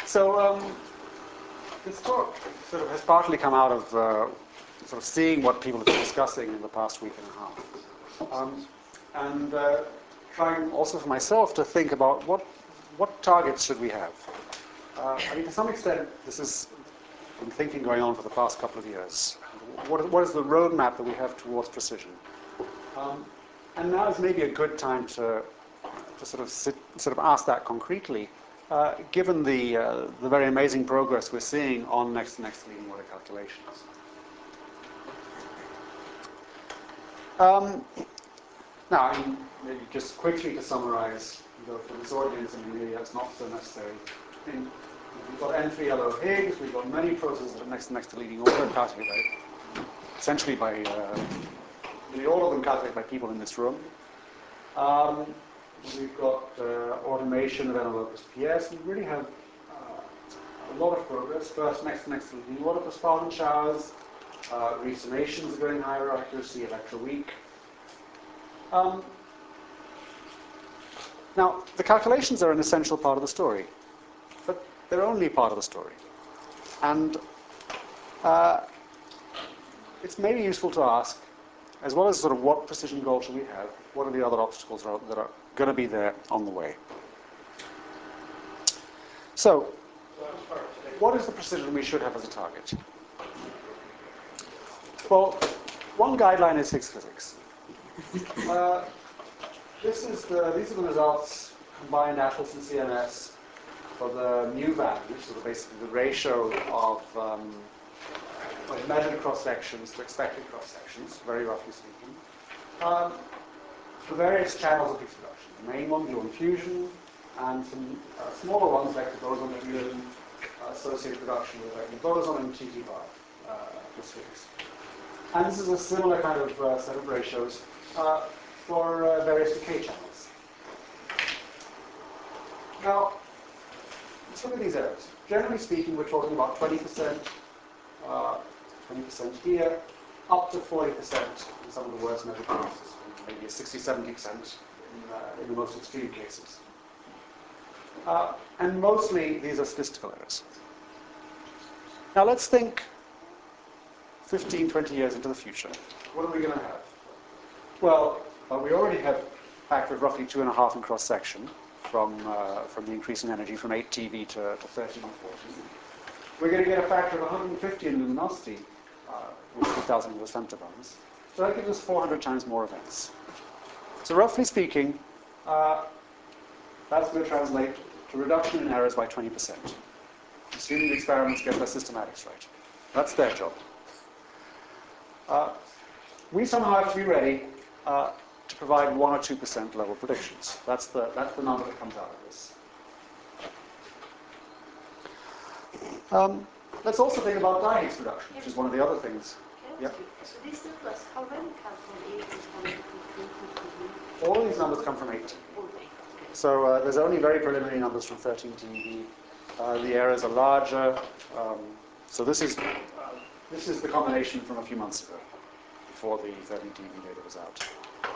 So this talk sort of has partly come out of sort of seeing what people have been discussing in the past week and a half, and trying also for myself to think about what targets should we have. I mean, to some extent, this has been thinking going on for the past couple of years. What is the roadmap that we have towards precision? And now is maybe a good time to sort of ask that concretely, given the very amazing progress we're seeing on next-to-next leading order calculations. Now, I mean, maybe just quickly to summarize, though for this audience, I mean, maybe that's not so necessary. I mean, we've got N3LO Higgs, we've got many processes that are next to leading order, calculated essentially by, nearly all of them calculated by people in this room. We've got automation of NLOpus PS. We really have a lot of progress. First, next to leading order for Spartan showers. Resummations are going higher accuracy, electroweak. Now, the calculations are an essential part of the story, but they're only part of the story. And it's maybe useful to ask, as well as sort of what precision goal should we have, what are the other obstacles that are going to be there on the way? So, what is the precision we should have as a target? Well, one guideline is Higgs physics. These are the results, combined Atlas and CMS, for the mu values, so basically the ratio of measured cross-sections to expected cross-sections, very roughly speaking, for various channels of Higgs reduction. The main one, gluon fusion, and some smaller ones like the boson and associated reduction with like the boson and TT bar plus Higgs. And this is a similar kind of set of ratios for various decay channels. Now, let's look at these errors. Generally speaking, we're talking about 20%, 20% here, up to 40% in some of the worst measured cases, maybe 60-70% in the most extreme cases. And mostly these are statistical errors. Now let's think 15, 20 years into the future. What are we going to have? Well, we already have a factor of roughly 2.5 in cross-section from the increase in energy from 8 TeV to 13 or 14. We're going to get a factor of 150 in luminosity with 2,000 of the femtobarns. So that gives us 400 times more events. So roughly speaking, that's going to translate to reduction in errors by 20%, assuming the experiments get their systematics right. That's their job. We somehow have to be ready to provide 1 or 2% level predictions. That's the number that comes out of this. Let's also think about dye Higgs reduction, which is one of the other things. Yeah. So these numbers, how many come from 8 and 13 TeV? All of these numbers come from 8 TeV. So there's only very preliminary numbers from 13 TeV. The errors are larger. So this is the combination from a few months ago, before the 13 TeV data was out.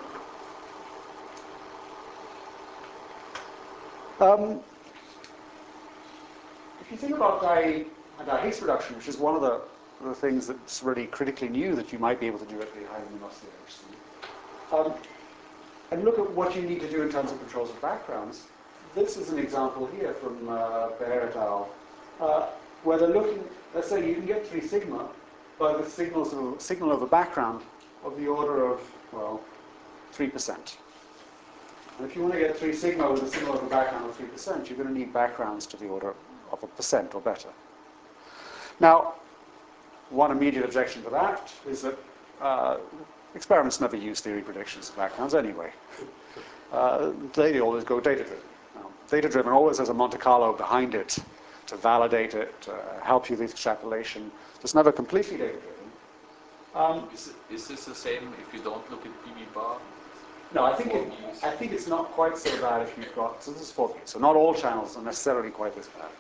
If you think about dye Higgs reduction, which is one of the things that's really critically new that you might be able to do at the high luminosity LHC, and look at what you need to do in terms of controls of backgrounds, this is an example here from Behr et al., where they're looking, let's say you can get 3 sigma, but with signal over background of the order of, well, 3%. And if you want to get 3 sigma with a signal over background of 3%, you're going to need backgrounds to the order of 1% or better. Now, one immediate objection to that is that experiments never use theory predictions of backgrounds anyway. They always go data-driven. Data-driven always has a Monte Carlo behind it to validate it, to help you with extrapolation. It's never completely data-driven. Is this the same if you don't look at PV bar? No, I think it's not quite so bad if you've got, so this is 4K, so not all channels are necessarily quite this bad.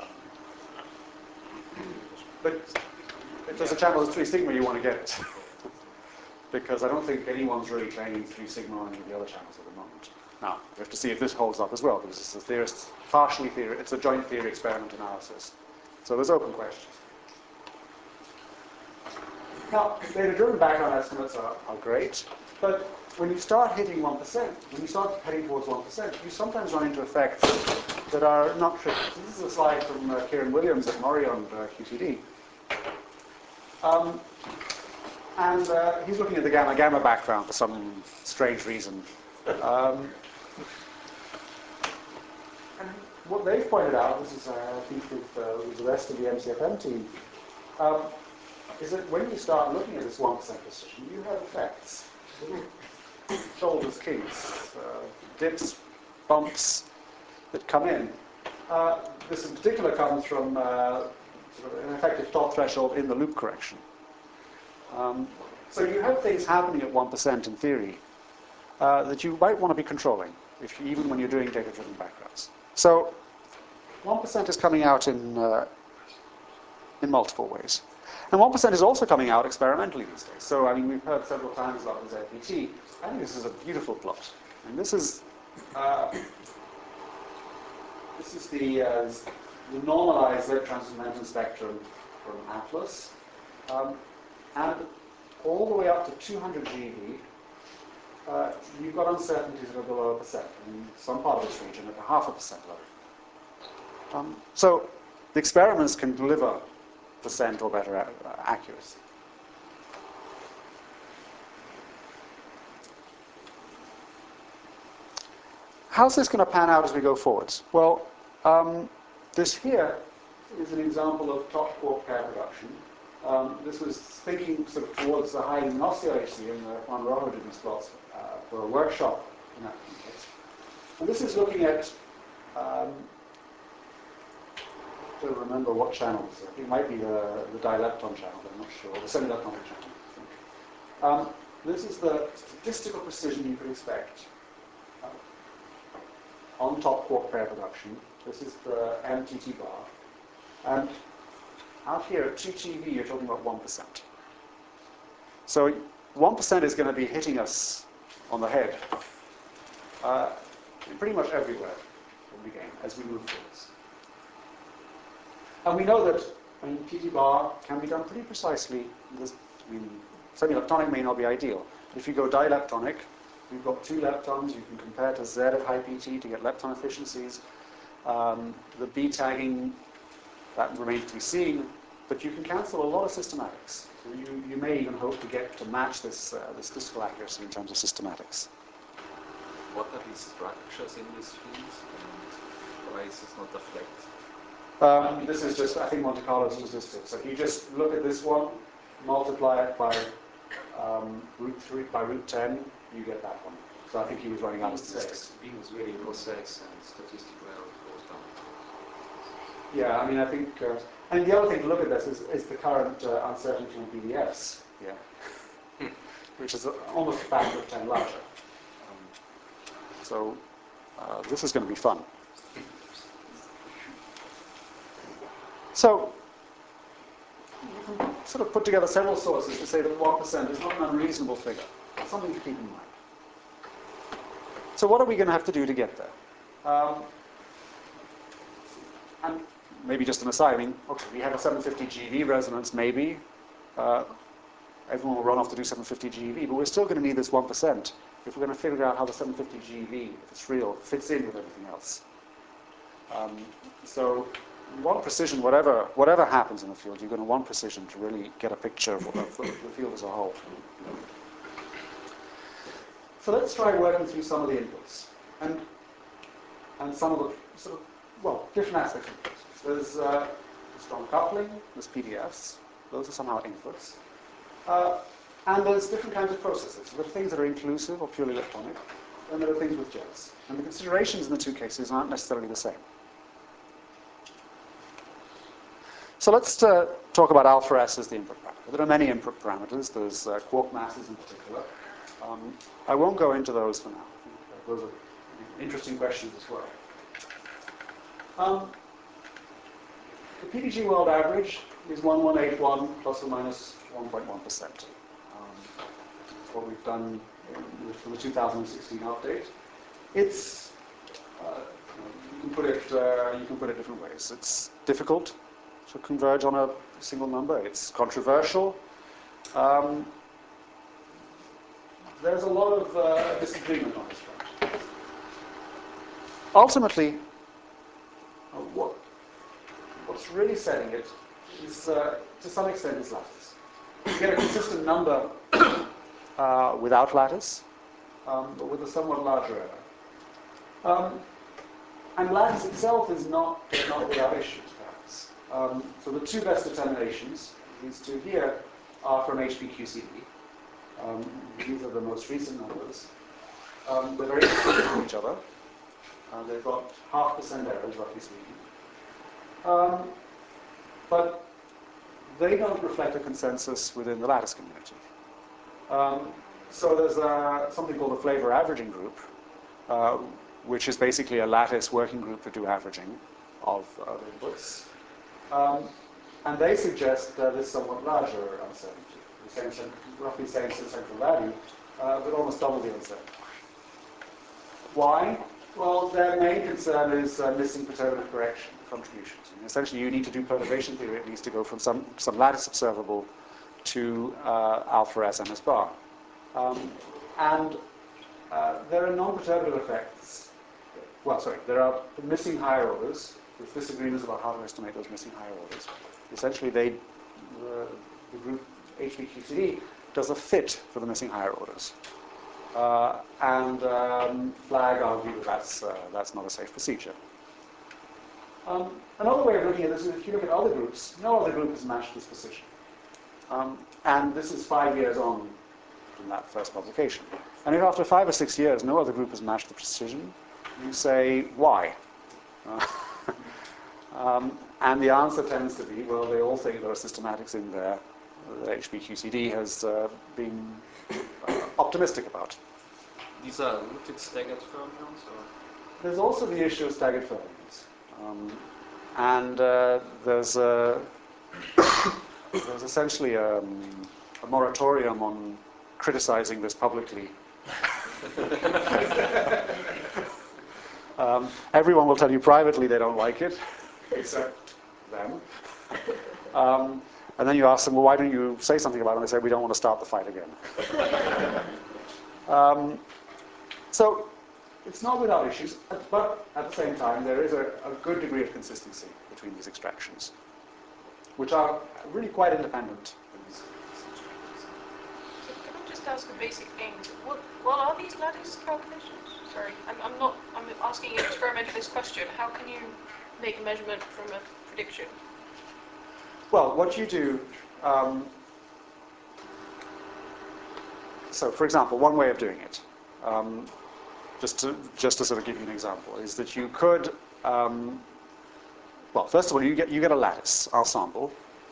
But if there's a channel that's 3 sigma, you want to get it. Because I don't think anyone's really claiming 3 sigma on any of the other channels at the moment. Now, we have to see if this holds up as well, because it's a theorist, partially theory, it's a joint theory experiment analysis. So there's open questions. Now, data-driven background estimates are great, but when you start hitting 1%, when you start heading towards 1%, you sometimes run into effects that are not trivial. So this is a slide from Kieran Williams at Murray on QTD. And he's looking at the gamma-gamma background for some strange reason. And what they've pointed out, this is I think with the rest of the MCFM team, is that when you start looking at this 1% precision, you have effects. Little shoulders, kinks, dips, bumps that come in. This in particular comes from sort of an effective top threshold in the loop correction. So you have things happening at 1% in theory that you might want to be controlling, even when you're doing data-driven backgrounds. So 1% is coming out in multiple ways. And 1% is also coming out experimentally these days. So, I mean, we've heard several times about the ZPT. I think this is a beautiful plot. And this is the normalized Z transcendental spectrum from Atlas. And all the way up to 200 GeV, you've got uncertainties that are below 1%. In some part of this region, at 0.5% level. So the experiments can deliver % or better accuracy. How's this going to pan out as we go forwards? Well, this here is an example of top quark pair production. This was thinking sort of towards the high luminosity IHC, and Juan Rojo did these plots for a workshop in that context. And this is looking at to remember what channel this is. I think it might be the dilepton channel, but I'm not sure. The semi-leptonic channel, I think. This is the statistical precision you could expect on top quark pair production. This is the MTT bar. And out here at 2 TeV, you're talking about 1%. So 1% is going to be hitting us on the head pretty much everywhere in the game as we move forwards. And we know that PT bar can be done pretty precisely. Semi-leptonic may not be ideal. If you go dileptonic, you've got 2 leptons. You can compare to Z at high PT to get lepton efficiencies. The B tagging, that remains to be seen. But you can cancel a lot of systematics. So you may even hope to get to match this statistical accuracy in terms of systematics. What are these structures in these fields? And why is this not a flat? This is just, I think, Monte Carlo statistics. So if you just look at this one, multiply it by root 10, you get that one. So I think he was running out of statistics. B was really precise and statistical error goes down. Yeah, I mean, I think, and the other thing to look at this is the current uncertainty on BDS, which is almost a factor of 10 larger. So this is going to be fun. So you can sort of put together several sources to say that 1% is not an unreasonable figure. It's something to keep in mind. So what are we going to have to do to get there? And maybe just an aside, I mean, okay, we have a 750 GeV resonance, maybe. Everyone will run off to do 750 GeV, but we're still going to need this 1% if we're going to figure out how the 750 GeV, if it's real, fits in with everything else. So you want precision, whatever happens in the field, you're going to want precision to really get a picture of the field as a whole. So let's try working through some of the inputs and some of the sort of, different aspects of it. There's strong coupling, there's PDFs, those are somehow inputs. And there's different kinds of processes. There are things that are inclusive or purely leptonic, and there are things with jets. And the considerations in the two cases aren't necessarily the same. So let's talk about alpha S as the input parameter. There are many input parameters. There's quark masses in particular. I won't go into those for now. Those are interesting questions as well. The PDG world average is 1181 plus or minus 1.1%. That's what we've done for the 2016 update. It's you can put it different ways. It's difficult to converge on a single number. It's controversial. There's a lot of disagreement on this front. Ultimately, what's really setting it is, to some extent, is lattice. You get a consistent number without lattice, but with a somewhat larger error. And lattice itself is not without issues, perhaps. So the two best determinations, these two here, are from HPQCD. These are the most recent numbers. They're very different from each other. They've got 0.5% errors, roughly speaking. But they don't reflect a consensus within the lattice community. So there's something called the flavor averaging group, which is basically a lattice working group to do averaging of inputs. And they suggest this somewhat larger uncertainty, roughly same central value, but almost double the uncertainty. Why? Well, their main concern is missing perturbative correction contributions. And essentially, you need to do perturbation theory. It needs to go from some lattice observable to alpha S MS bar. And there are non-perturbative effects. Well, sorry, there are missing higher orders. There's disagreements about how to estimate those missing higher orders. Essentially, the group HPQCD does a fit for the missing higher orders. And Flagg argue that that's not a safe procedure. Another way of looking at this is if you look at other groups, no other group has matched this precision. And this is 5 years on from that first publication. And if after 5 or 6 years no other group has matched the precision, you say, why? And the answer tends to be, well, they all think there are systematics in there that HPQCD has been optimistic about. These are limited staggered fermions? Or? There's also the issue of staggered fermions. And there's essentially a moratorium on criticizing this publicly. Everyone will tell you privately they don't like it, except them. And then you ask them, well, why don't you say something about it? And they say, we don't want to start the fight again. So it's not without issues, but at the same time, there is a good degree of consistency between these extractions, which are really quite independent. Can I just ask a basic thing? What are these lattice calculations? Sorry, I'm asking an experimentalist question. How can you make a measurement from a prediction? Well, what you do, so for example, one way of doing it, just to sort of give you an example, is that you could, well, first of all, you get a lattice ensemble,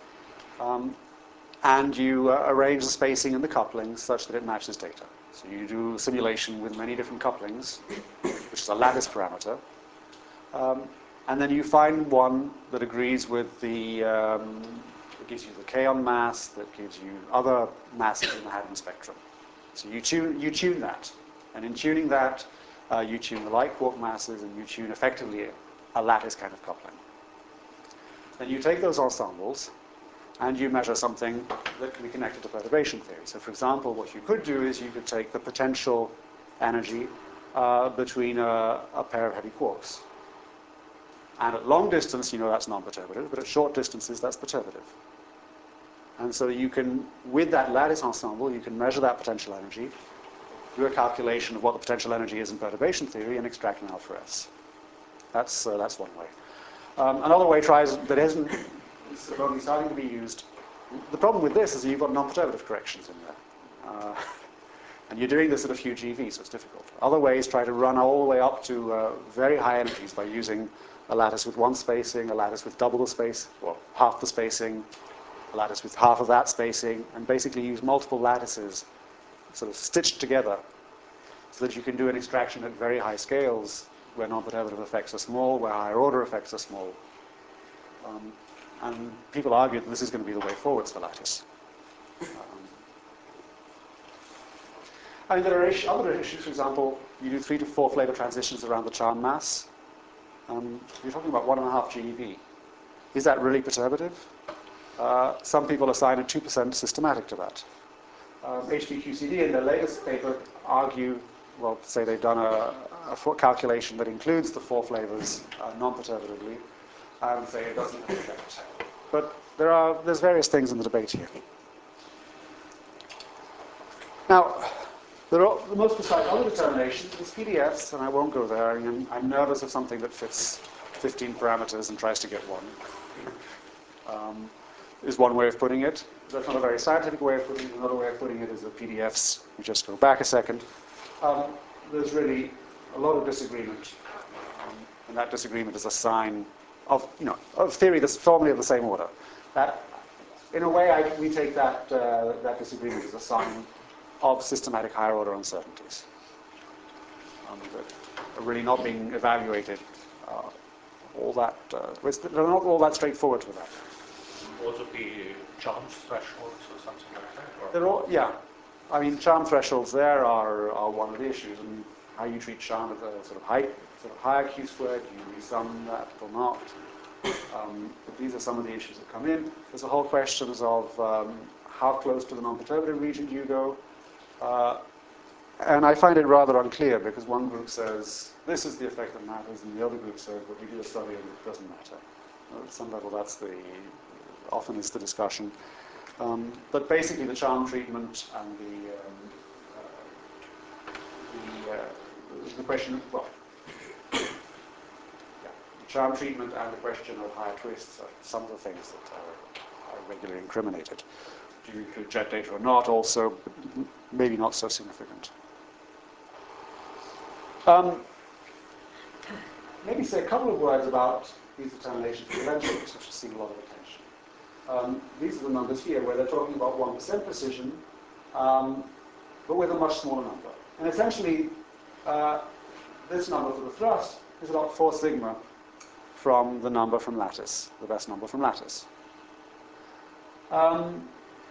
and you arrange the spacing and the couplings such that it matches data. So you do simulation with many different couplings, which is a lattice parameter, and then you find one that agrees with the, that gives you the kaon mass, that gives you other masses in the Hadron spectrum. So you tune that, and in tuning that, you tune the light quark masses, and you tune effectively a lattice kind of coupling. Then you take those ensembles, and you measure something that can be connected to perturbation theory. So for example, what you could do is you could take the potential energy between a pair of heavy quarks. And at long distance, you know that's non-perturbative, but at short distances, that's perturbative. And so you can, with that lattice ensemble, you can measure that potential energy, do a calculation of what the potential energy is in perturbation theory, and extract an alpha S. That's one way. Another way tries that isn't only starting to be used. The problem with this is that you've got non-perturbative corrections in there. And you're doing this at a few GeV, so it's difficult. Other ways try to run all the way up to very high energies by using a lattice with one spacing, a lattice with double the space, or half the spacing, a lattice with half of that spacing, and basically use multiple lattices sort of stitched together so that you can do an extraction at very high scales where non-perturbative effects are small, where higher order effects are small. And people argue that this is going to be the way forwards for lattice. I mean, there are other issues. For example, you do 3 to 4 flavor transitions around the charm mass. You're talking about 1.5 GeV. Is that really perturbative? Some people assign a 2% systematic to that. HBQCD in their latest paper argue, well, say they've done a calculation that includes the 4 flavors non-perturbatively, and say it doesn't have an effect. But there's various things in the debate here. Now, the most precise other determinations is PDFs, and I won't go there. I'm nervous of something that fits 15 parameters and tries to get one. Is one way of putting it. That's not a very scientific way of putting it. Another way of putting it is the PDFs. We just go back a second. There's really a lot of disagreement, and that disagreement is a sign of theory that's formally of the same order. That, in a way, we take that disagreement as a sign of systematic higher order uncertainties that are really not being evaluated. They're not all that straightforward with that. Also be charm thresholds or something like that? Or? They're all, yeah. I mean, charm thresholds there are one of the issues, and how you treat charm as a sort of higher Q squared, do you resum that or not? But these are some of the issues that come in. There's the whole questions of how close to the non-perturbative region do you go? And I find it rather unclear, because one group says, this is the effect that matters, and the other group says, but we do a study and it doesn't matter. At some level, often is the discussion. But basically, the charm treatment and the question of, the charm treatment and the question of higher twists are some of the things that are regularly incriminated. Do you include jet data or not? Also, maybe not so significant. Maybe say a couple of words about these determinations of eventuals, which have seen a lot of attention. These are the numbers here where they're talking about 1% precision, but with a much smaller number. And essentially, this number for the thrust is about 4 sigma from the number from lattice, the best number from lattice. Now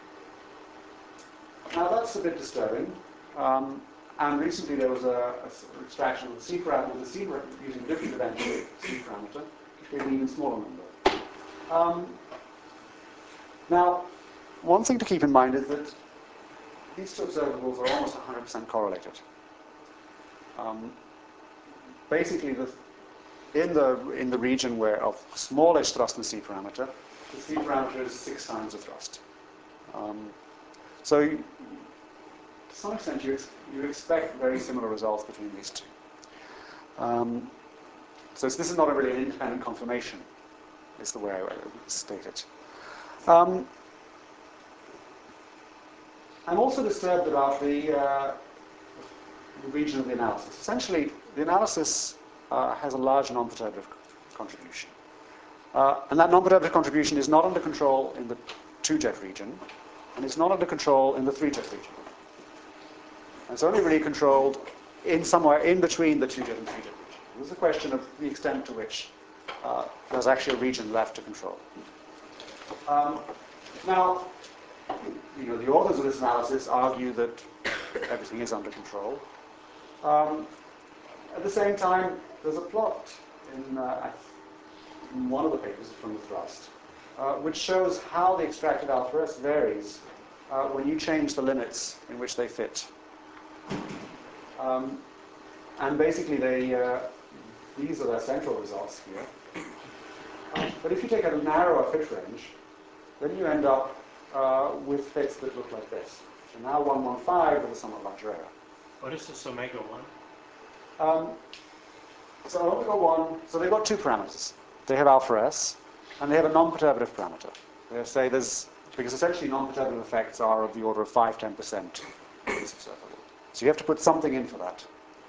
that's a bit disturbing. And recently there was an extraction of the C parameter, using a different eventual C parameter, which gave an even smaller number. Now, one thing to keep in mind is that these two observables are almost 100% correlated. Basically, in the region of smallish thrust and C parameter, the C parameter is 6 times the thrust. So, to some extent, you expect very similar results between these two. So this is not really an independent confirmation, is the way I would state it. I'm also disturbed about the region of the analysis. Essentially, the analysis has a large non-perturbative contribution. And that non-perturbative contribution is not under control in the 2-jet region, and it's not under control in the 3-jet region. And it's only really controlled in somewhere in between the 2-jet and 3-jet region. This is a question of the extent to which there's actually a region left to control. Now, the authors of this analysis argue that everything is under control. At the same time, there's a plot in one of the papers from the thrust, which shows how the extracted alpha S varies when you change the limits in which they fit. And basically, these are their central results here. But if you take a narrower fit range, then you end up with fits that look like this. So now 115 with a somewhat larger error. What is this omega 1? So omega 1, so they've got 2 parameters. They have alpha S, and they have a non-perturbative parameter. They say because essentially non-perturbative effects are of the order of 5-10% in this observable. So you have to put something in for that.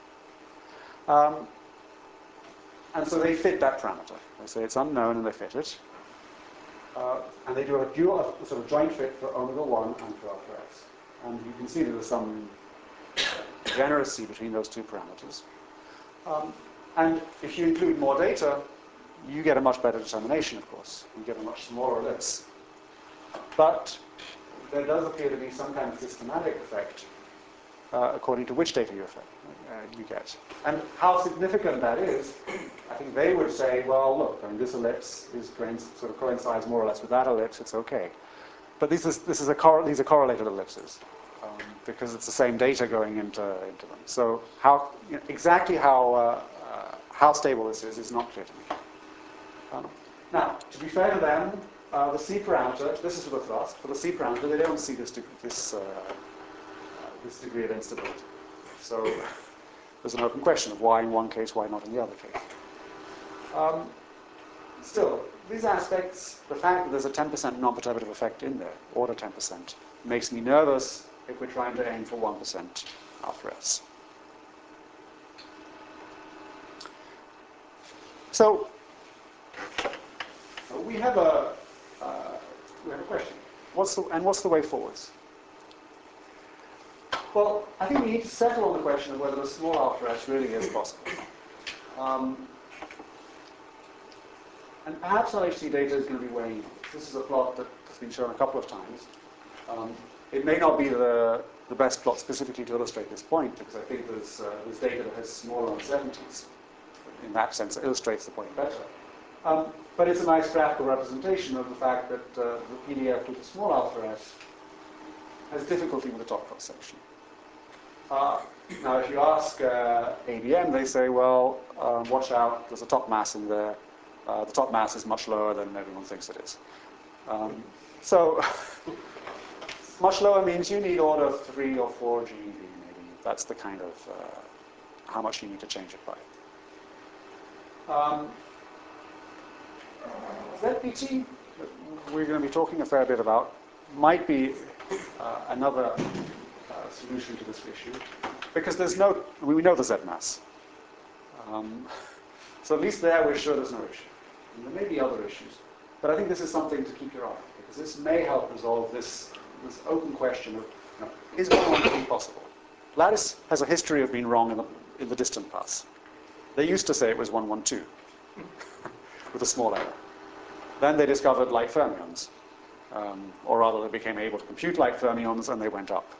And so they fit that parameter. They say it's unknown and they fit it. And they do a sort of joint fit for omega 1 and for alpha S. And you can see there's some degeneracy between those 2 parameters. And if you include more data, you get a much better determination, of course. You get a much smaller ellipse. But there does appear to be some kind of systematic effect according to which data you get. And how significant that is, I think they would say, well, look, I mean, this ellipse sort of coincides more or less with that ellipse, it's okay. But these are correlated ellipses, because it's the same data going into them. So exactly how stable this is not clear to me. Now, to be fair to them, the C parameter, this is for the thrust, for the C parameter, they don't see this degree of instability. So there's an open question of why in one case, why not in the other case. Still, these aspects, the fact that there's a 10% non-perturbative effect in there, order 10%, makes me nervous if we're trying to aim for 1% alpha S. So we have a question. What's the way forwards? Well, I think we need to settle on the question of whether a small alpha S really is possible. And perhaps LHC data is going to be weighing in. This is a plot that has been shown a couple of times. It may not be the best plot specifically to illustrate this point, because I think there's data that has smaller uncertainties. In that sense, it illustrates the point better. But it's a nice graphical representation of the fact that the PDF with a small alpha S has difficulty with the top cross section. Now, if you ask ABM, they say, well, watch out, there's a top mass in there. The top mass is much lower than everyone thinks it is. So much lower means you need order 3 or 4 GeV, maybe. That's the kind of how much you need to change it by. ZPT, we're going to be talking a fair bit about, might be another solution to this issue, because we know the Z mass. So at least there we're sure there's no issue. And there may be other issues, but I think this is something to keep your eye on, because this may help resolve this open question of, is 113 possible? Lattice has a history of being wrong in the distant past. They used to say it was 112, with a small error. Then they discovered light fermions, or rather they became able to compute light fermions and they went up.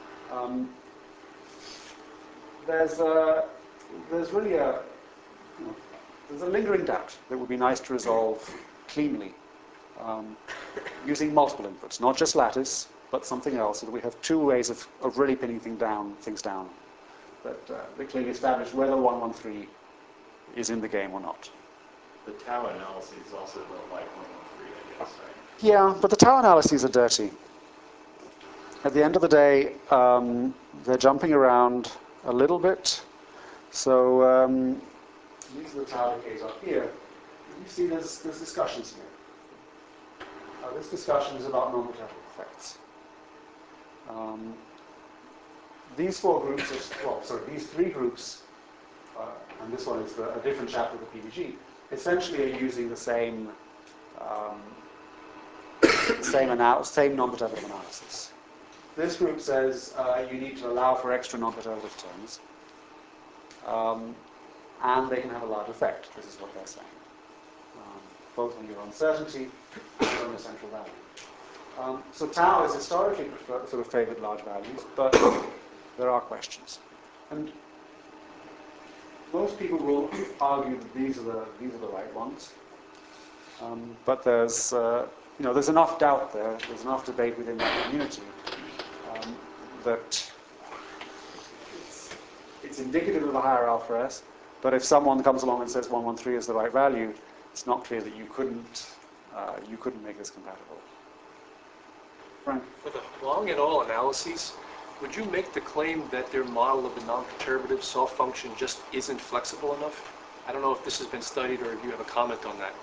There's really there's a lingering doubt that would be nice to resolve cleanly using multiple inputs, not just lattice, but something else, so that we have two ways of really pinning things down that clearly establish whether 113 is in the game or not. The tau analysis is also like 113, I guess, right? Yeah, but the tau analyses are dirty. At the end of the day, they're jumping around a little bit. So these are the tau decays up here. You see there's discussions here. This discussion is about non-perturbative effects. These these three groups, and this one is a different chapter of the PDG, essentially are using the same non-perturbative analysis. This group says you need to allow for extra non-perturbative terms, and they can have a large effect. This is what they're saying, both on your uncertainty and on your central value. So tau has historically favored large values, but there are questions. And most people will argue that these are the right ones. But there's enough doubt there. There's enough debate within that community that it's indicative of a higher alpha S. But if someone comes along and says 113 is the right value, it's not clear that you couldn't make this compatible. Frank? For the long and all analyses, would you make the claim that their model of the non-perturbative soft function just isn't flexible enough? I don't know if this has been studied or if you have a comment on that.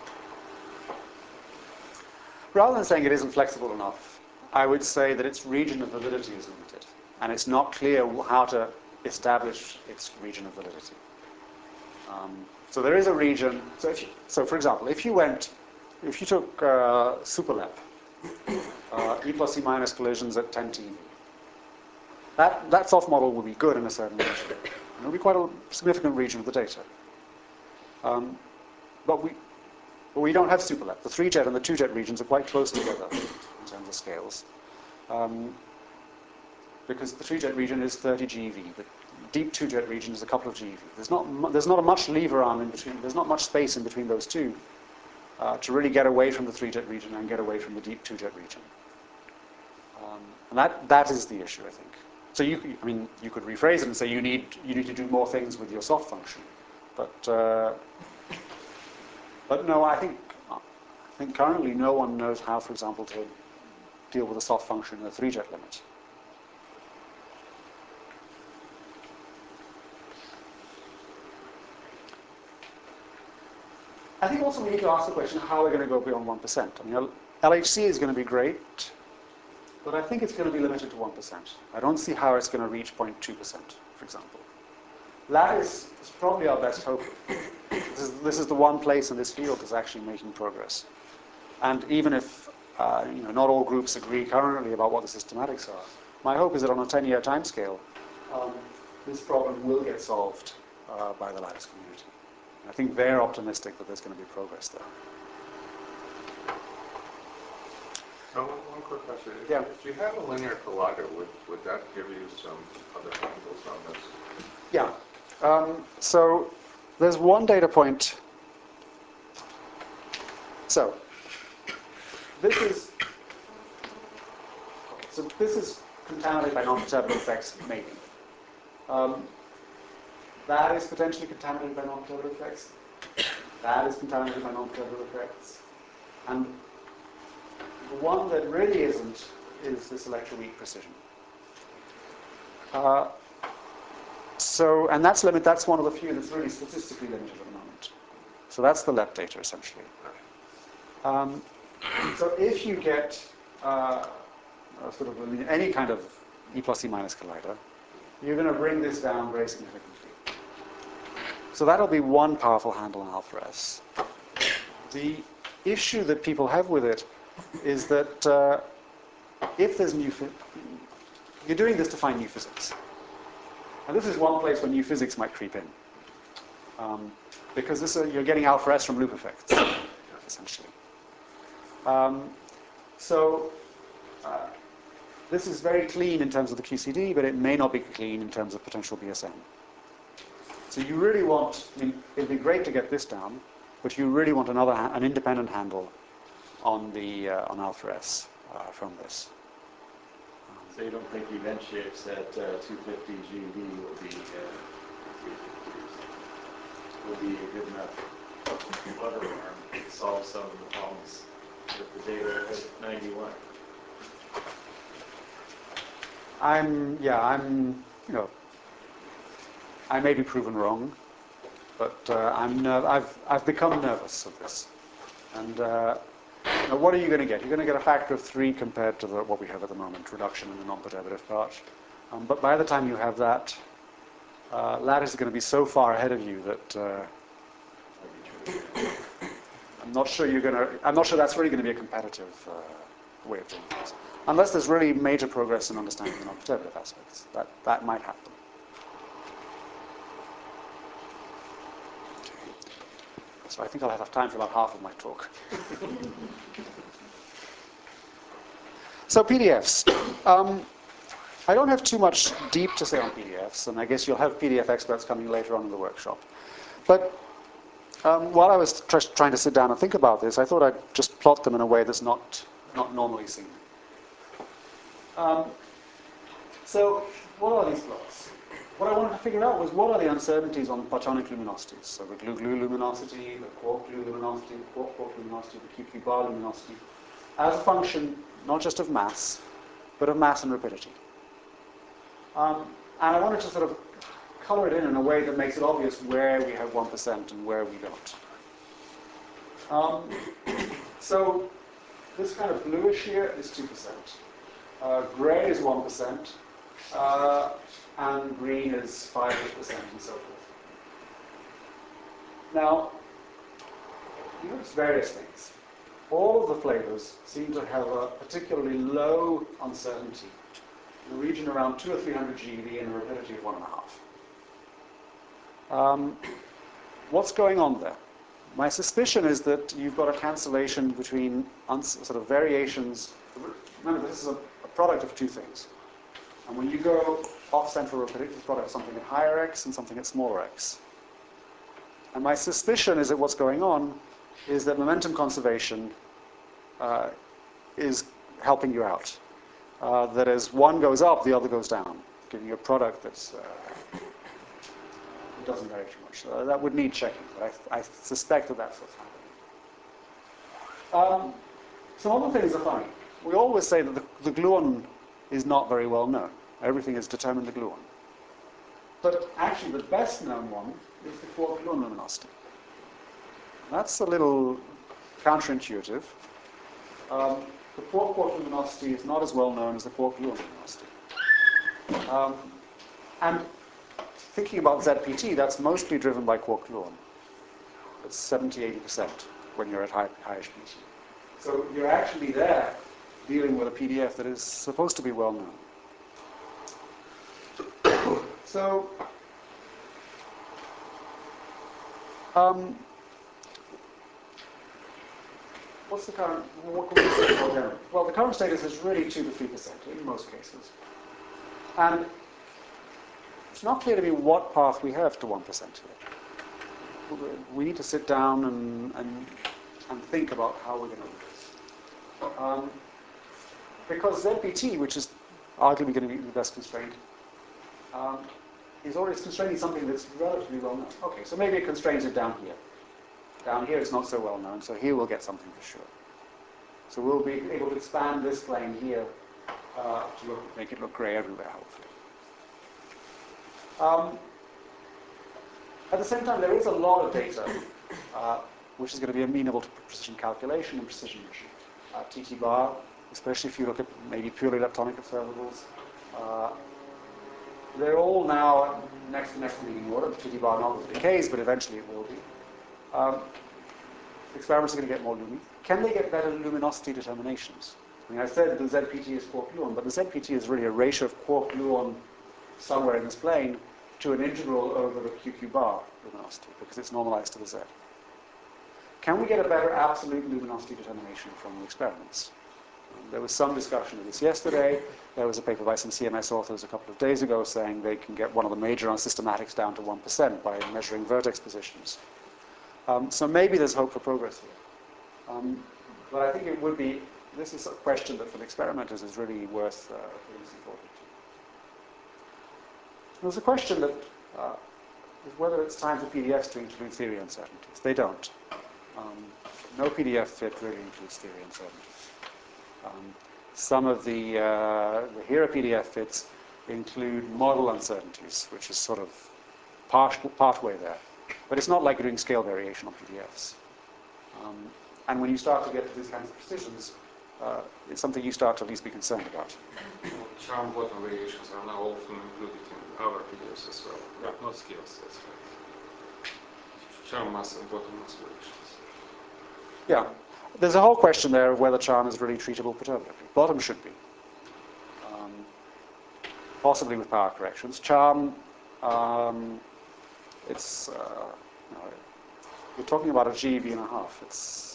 Rather than saying it isn't flexible enough, I would say that its region of validity is limited, and it's not clear how to establish its region of validity. So there is a region. So for example, if you took SuperLEP, E plus E minus collisions at 10 TeV, that soft model would be good in a certain region. It would be quite a significant region of the data. But we don't have SuperLEP. The 3-jet and the 2-jet regions are quite close together in terms of scales. because the 3-jet region is 30 GeV. The deep 2-jet region is a couple of GeV. There's not a much lever arm in between. There's not much space in between those two to really get away from the 3-jet region and get away from the deep 2-jet region. And that is the issue, I think. So you could rephrase it and say you need to do more things with your soft function, but no, I think currently no one knows how, for example, to deal with a soft function in a 3-jet limit. I think also we need to ask the question, how are we going to go beyond 1%? I mean, LHC is going to be great, but I think it's going to be limited to 1%. I don't see how it's going to reach 0.2%, for example. Lattice is probably our best hope. This is the one place in this field that's actually making progress. And even if not all groups agree currently about what the systematics are, my hope is that on a 10-year timescale, this problem will get solved by the Lattice community. And I think they're optimistic that there's going to be progress there. So one quick question. Yeah. If you have a linear collider, would that give you some other handles on this? Yeah. So there's one data point. So this is contaminated by non-perturbable effects, maybe. That is potentially contaminated by non-perturbable effects. That is contaminated by non-perturbable effects. And the one that really isn't is this electroweak precision. And that's one of the few that's really statistically limited at the moment. So that's the LEP data, essentially. So if you get any kind of E plus E minus collider, you're going to bring this down very significantly. So that'll be one powerful handle on alpha S. The issue that people have with it is that if there's you're doing this to find new physics. And this is one place where new physics might creep in. Because you're getting alpha S from loop effects, essentially. This is very clean in terms of the QCD, but it may not be clean in terms of potential BSM. So you really want, it'd be great to get this down, but you really want an independent handle on alpha S from this. So you don't think event shapes at 250 GeV will be a good enough lever arm to solve some of the problems with the data at 91? I may be proven wrong, but I've become nervous of this. And what are you going to get? You're going to get a factor of 3 compared to what we have at the moment, reduction in the non-perturbative part. But by the time you have that, Lattice is going to be so far ahead of you that I'm not sure that's really going to be a competitive way of doing things. Unless there's really major progress in understanding the non-perturbative aspects. That might happen. So I think I'll have time for about half of my talk. So PDFs. I don't have too much deep to say on PDFs, and I guess you'll have PDF experts coming later on in the workshop. But while I was trying to sit down and think about this, I thought I'd just plot them in a way that's not normally seen. So what are these plots? What I wanted to figure out was what are the uncertainties on partonic luminosities. So the glue-glue luminosity, the quark-glue luminosity, the quark-quark luminosity, the QQ bar luminosity, as a function not just of mass, but of mass and rapidity. And I wanted to sort of color it in a way that makes it obvious where we have 1% and where we don't. So this kind of bluish here is 2%. Gray is 1%. And green is 5% and so forth. Now, you notice various things. All of the flavors seem to have a particularly low uncertainty, in a region around 200 or 300 GeV and a rapidity of 1.5. What's going on there? My suspicion is that you've got a cancellation between sort of variations. Remember, this is a product of two things. And when you go off-center over a predicted product, something at higher x and something at smaller x. And my suspicion is that what's going on is that momentum conservation is helping you out. That as one goes up, the other goes down, giving you a product that's it doesn't vary too much. That would need checking, but I suspect that that's what's happening. Some other things are funny. We always say that the gluon is not very well known. Everything is determined the gluon. But actually, the best known one is the quark-gluon luminosity. That's a little counterintuitive. The quark-quark luminosity is not as well known as the quark-gluon luminosity. And thinking about ZPT, that's mostly driven by quark-gluon. It's 70-80% when you're at high-ish PT. So you're actually there dealing with a PDF that is supposed to be well known. So, what's the current, what can we say more generally? Well, the current status is really 2 to 3% in most cases. And it's not clear to me what path we have to 1% here. We need to sit down and think about how we're going to do this. Because ZPT, which is arguably going to be the best constraint, is always constraining something that's relatively well known. Okay, so maybe it constrains it down here. Down here it's not so well known, so here we'll get something for sure. So we'll be able to expand this plane here to make it look grey everywhere, hopefully. At the same time, there is a lot of data which is going to be amenable to precision calculation and precision measurement. TT bar, especially if you look at maybe purely leptonic observables, they're all now next to leading order. The TT bar not with decays, but eventually it will be. Experiments are going to get more lumi. Can they get better luminosity determinations? I mean, I said the ZPT is quark-gluon, but the ZPT is really a ratio of quark-gluon somewhere in this plane to an integral over the QQ bar luminosity, because it's normalized to the Z. Can we get a better absolute luminosity determination from the experiments? There was some discussion of this yesterday. There was a paper by some CMS authors a couple of days ago saying they can get one of the major unsystematics down to 1% by measuring vertex positions. So maybe there's hope for progress here. But I think it would be, this is a question that for the experimenters is really worth putting some thought into. There's a question that is whether it's time for PDFs to include theory uncertainties. They don't. No PDF fit really includes theory uncertainties. Some of the HERA PDF fits include model uncertainties, which is sort of partway there. But it's not like doing scale variation on PDFs. And when you start to get to these kinds of precisions, it's something you start to at least be concerned about. Charm bottom variations are now often included in our PDFs as well, but not scales, that's right. Charm mass and bottom mass variations. Yeah. There's a whole question there of whether charm is really treatable perturbatively. Bottom should be. Possibly with power corrections. Charm, it's, you're talking about a GeV and a half.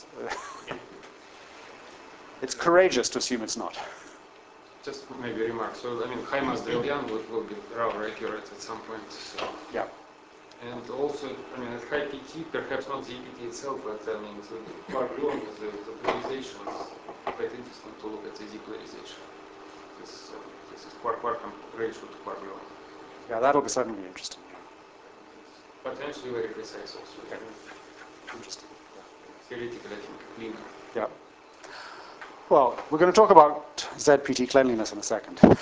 It's courageous to assume it's not. Just maybe a remark. So, I mean, high mass Drell-Yan will be rather accurate at some point. So. Yeah. And also, I mean, at high PT, perhaps not ZPT itself, but I mean, the quark-gluon, the polarization is quite interesting to look at the Z polarization. This is quark-quark ratio to quark-gluon. Yeah, that'll be certainly interesting. Potentially very precise also. Yeah. Interesting. Yeah. Theoretically, I think, cleaner. Yeah. Well, we're going to talk about ZPT cleanliness in a second. At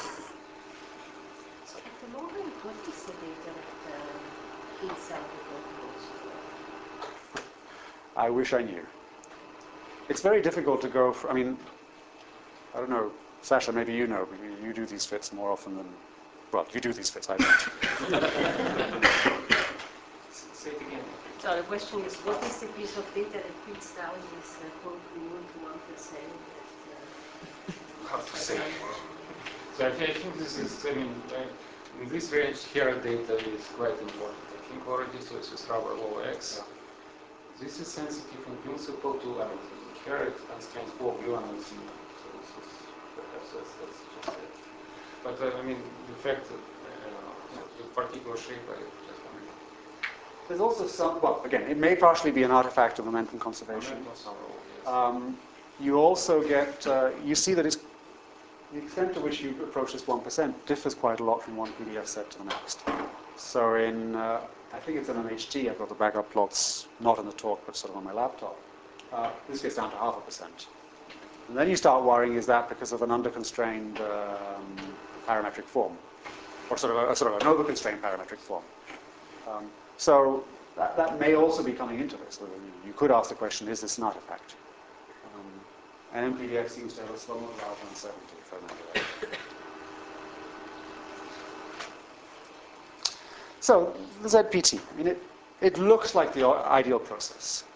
the moment, what is the data that hits out the population? I wish I knew. It's very difficult to go for, I mean, I don't know, Sasha, maybe you know, but you do these fits more often than, well, you do these fits, I don't. Say it again. So the question is, what is the piece of data that hits down this quark-gluon to 1%? Hard to say. So I think this is, I mean, in this range here, data is quite important. I think already so this is rather low X. This is sensitive in principle to, I mean, here it constrains quark-gluon and Z. So this is, perhaps that's just it. But I mean, the fact that the particular shape, I just wondering. There's also some, well, again, it may partially be an artifact of momentum conservation. Momentum somehow, yes. You also get, you see that it's, the extent to which you approach this 1% differs quite a lot from one PDF set to the next. So in, I think it's in MHT, I've got the backup plots, not in the talk, but sort of on my laptop. This gets down to 0.5%. And then you start worrying, is that because of an under-constrained parametric form? Or sort of an over-constrained parametric form? So that may also be coming into this. You could ask the question, is this an artifact? And MPDF seems to have a somewhat large uncertainty, if I remember right. So the ZPT, I mean, it looks like the ideal process.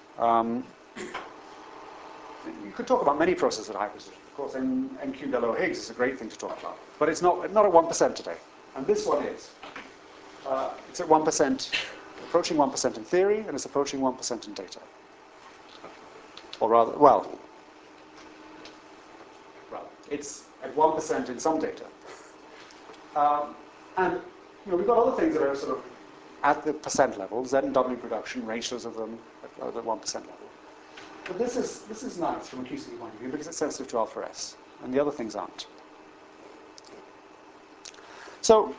You could talk about many processes at high precision. Of course, NQ-Dello Higgs is a great thing to talk about. But it's not at 1% today. And this one is. It's at 1%, approaching 1% in theory, and it's approaching 1% in data. Or rather, well, it's at 1% in some data. And we've got other things that are sort of at the percent level, Z and W production, ratios of them at the 1% level. But this is nice from a QCD point of view because it's sensitive to alpha S, and the other things aren't. So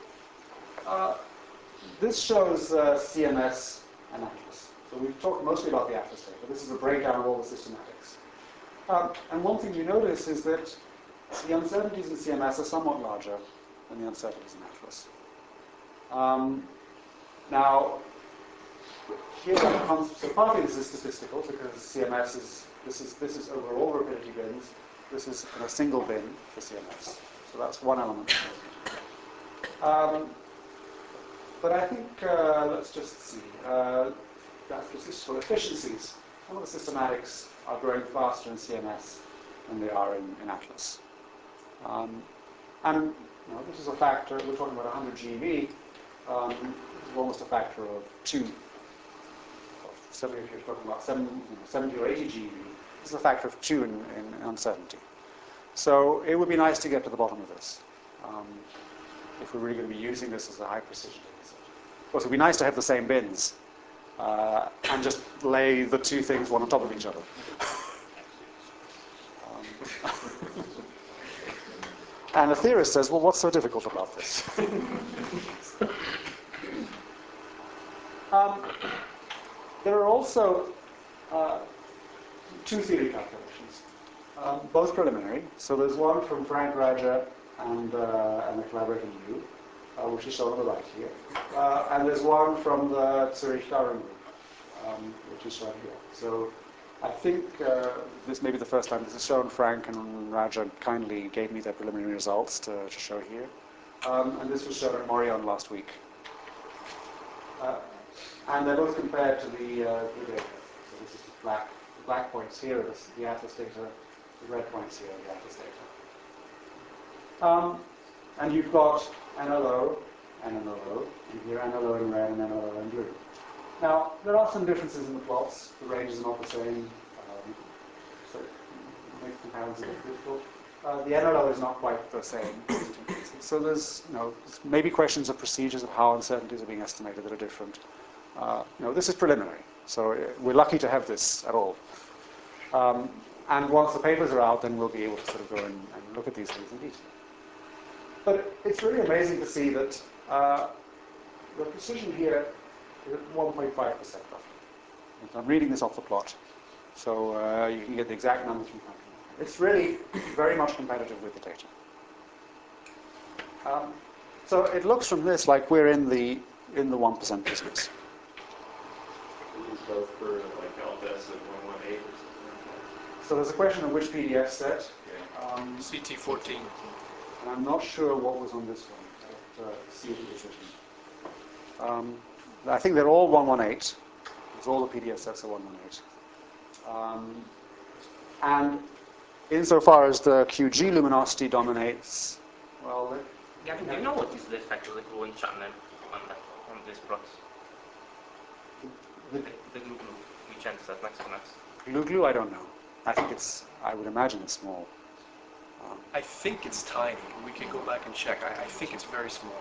this shows CMS and Atlas. So we've talked mostly about the Atlas data. This is a breakdown of all the systematics. And one thing you notice is that the uncertainties in CMS are somewhat larger than the uncertainties in Atlas. Now, here so partly this is statistical because CMS is this is overall rapidity bins. This is in a single bin for CMS. So that's one element. But I think let's just see. That's statistical efficiencies. Some of the systematics are growing faster in CMS than they are in Atlas. And this is a factor. We're talking about 100 GeV. This is almost a factor of 2. So if you're talking about 70 or 80 GeV, this is a factor of 2 in uncertainty. So it would be nice to get to the bottom of this if we're really going to be using this as a high precision data set. Of course, it would be nice to have the same bins and just lay the two things one on top of each other. And a theorist says, well, what's so difficult about this? There are also two theory calculations, both preliminary. So there's one from Frank Raja and the collaborator Yu, which is shown on the right here. And there's one from the Zurich Darwin group, which is shown here. So I think this may be the first time this is shown. Frank and Raja kindly gave me their preliminary results to show here. And this was shown at Morion last week. And they're both compared to the data. So this is the black points here, the Atlas data, the red points here, the Atlas data. And you've got NLO and NLO, and here NLO in red and NLO in blue. Now, there are some differences in the plots. The ranges are not the same, so it makes comparisons a bit difficult. The NLO is not quite the same. So there's maybe questions of procedures of how uncertainties are being estimated that are different. This is preliminary, so we're lucky to have this at all. And once the papers are out, then we'll be able to sort of go and look at these things in detail. But it's really amazing to see that the precision here is at 1.5% roughly. I'm reading this off the plot, so you can get the exact numbers from here. It's really very much competitive with the data. So it looks from this like we're in the 1% business. These both for like LDS at 118 or something like that. So there's a question of which PDF set. CT14. And I'm not sure what was on this one at CT decision. I think they're all 118, because all the PDF sets are 118. And insofar as the QG luminosity dominates, well, Gavin, do you know what is the effect of the glowing channel on this plot? The glue, which ends at max to max? Glue, I don't know. I think I would imagine it's small. I think it's tiny. We can go back and check. I think it's very small.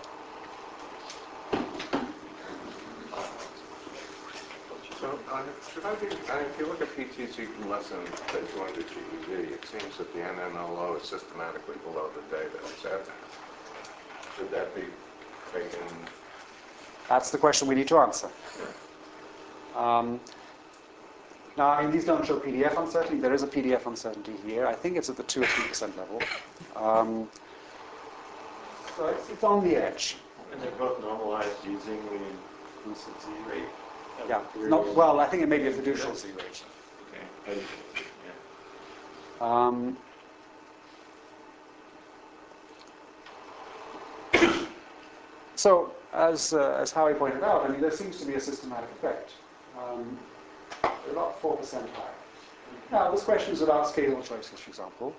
So, if you look at PTZ less than 200 GeV, it seems that the NNLO is systematically below the data. Should that be taken? That's the question we need to answer. Now, I mean, these don't show PDF uncertainty. There is a PDF uncertainty here. I think it's at the 2 or 3% level. So it's on the edge. And they're both normalized using the inclusive Z rate? Yeah. Not, well, I think it may be a fiducial Z rate. Okay. So, as Howie pointed out, I mean, there seems to be a systematic effect. They're about 4% higher. Now, there's questions about scale choices, for example.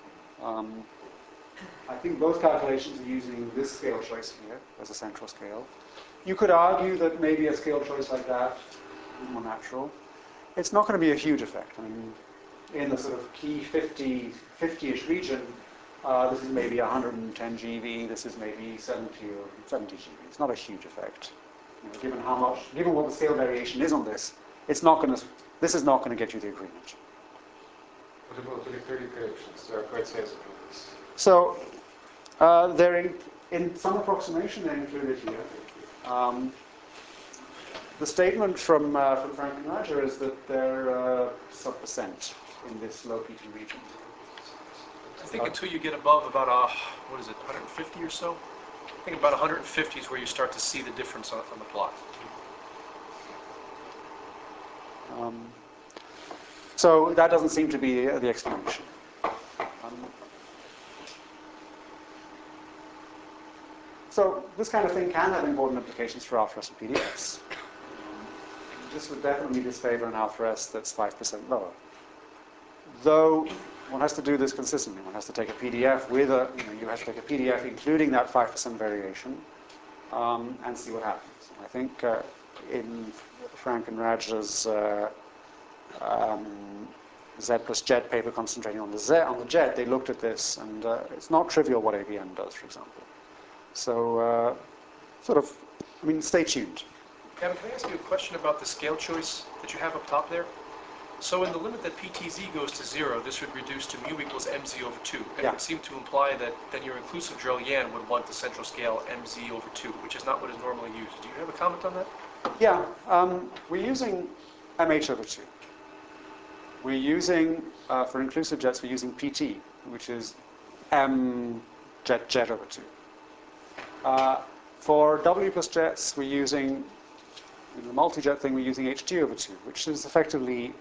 I think both calculations are using this scale choice here as a central scale. You could argue that maybe a scale choice like that is more natural. It's not going to be a huge effect. I mean, in the sort of key 50-ish region, this is maybe 110 GeV, this is maybe 70 or 70 GeV. It's not a huge effect. You know, given what the scale variation is on this, this is not going to get you the agreement. What about electronic corrections? They are quite sizable. So, they're in some approximation they're included here. The statement from Frank and Roger is that they're sub% in this low PT region. I think until you get above about, 150 or so? I think about 150 is where you start to see the difference on the plot. So that doesn't seem to be the explanation. So this kind of thing can have important implications for alpha S and PDFs. This would definitely disfavor an alpha S that's 5% lower. Though one has to do this consistently. One has to take a PDF you have to take a PDF including that 5% variation and see what happens. I think in Frank and Raj's Z plus jet paper concentrating on the jet, they looked at this, and it's not trivial what ABM does, for example. So, stay tuned. Gavin, can I ask you a question about the scale choice that you have up top there? So in the limit that PTZ goes to 0, this would reduce to mu equals mz over 2. And Yeah. it would seem to imply that then your inclusive Drell-Yan would want the central scale mz over 2, which is not what is normally used. Do you have a comment on that? Yeah, we're using MH over 2. We're using, for inclusive jets, we're using PT, which is M jet over 2. For W plus jets, we're using, in the multi-jet thing, we're using HG over 2, which is effectively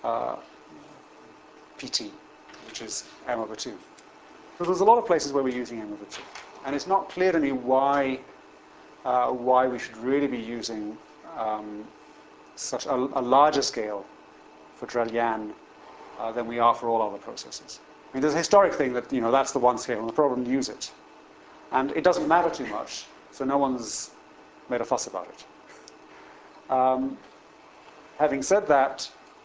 PT, which is M over 2. So there's a lot of places where we're using M over 2. And it's not clear to me why we should really be using such a larger scale for Drell-Yan than we are for all other processes. I mean, there's a historic thing that, that's the one scale, and the problem, use it. And it doesn't matter too much, so no one's made a fuss about it. Having said that,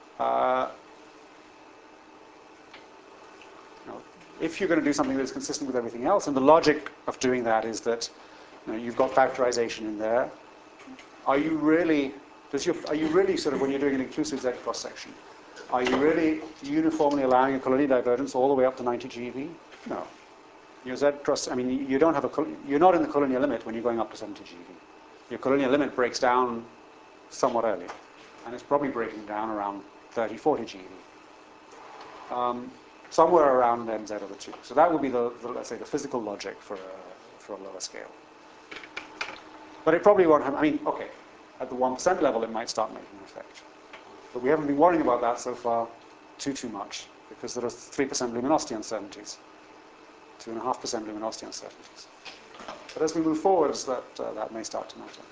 if you're going to do something that's consistent with everything else, and the logic of doing that is that you've got factorization in there, are you really sort of, when you're doing an inclusive Z cross section, are you really uniformly allowing a collinear divergence all the way up to 90 GeV? No. Your Z cross, you're not in the collinear limit when you're going up to 70 GeV. Your collinear limit breaks down somewhat earlier, and it's probably breaking down around 30, 40 GeV. Somewhere around mz over 2. So that would be let's say, the physical logic for a lower scale. But it probably won't have, okay, at the 1% level it might start making an effect. But we haven't been worrying about that so far too much, because there are 3% luminosity uncertainties, 2.5% luminosity uncertainties. But as we move forwards, that may start to matter.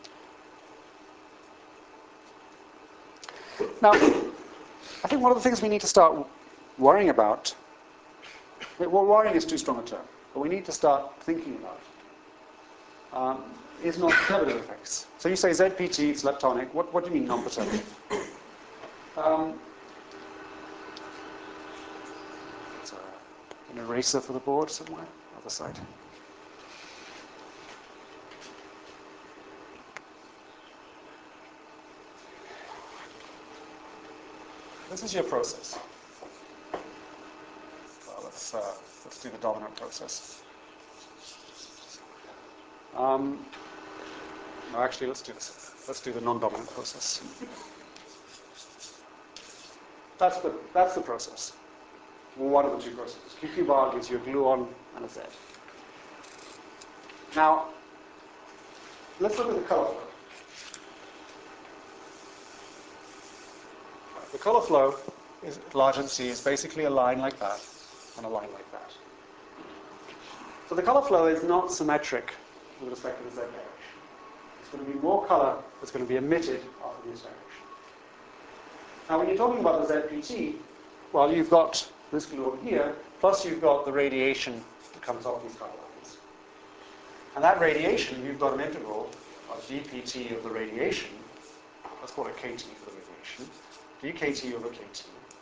Now, I think one of the things we need to start worrying about, worrying is too strong a term, but we need to start thinking about is non-perturbative effects. So you say ZPT, it's leptonic. What do you mean non-perturbative? an eraser for the board somewhere, other side. This is your process. Well, let's do the dominant process. No, actually, let's do this. Let's do the non-dominant process. That's the process. One of the two processes. QQ bar gives you a gluon and a Z. Now, let's look at the color flow. The color flow is large and C is basically a line like that and a line like that. So the color flow is not symmetric with respect to the Z direction. There's going to be more color that's going to be emitted after this direction. Now, when you're talking about the ZPT, well, you've got this gluon here, plus you've got the radiation that comes off these color lines. And that radiation, you've got an integral of dPt of the radiation, let's call it kT for the radiation, dKT over kT.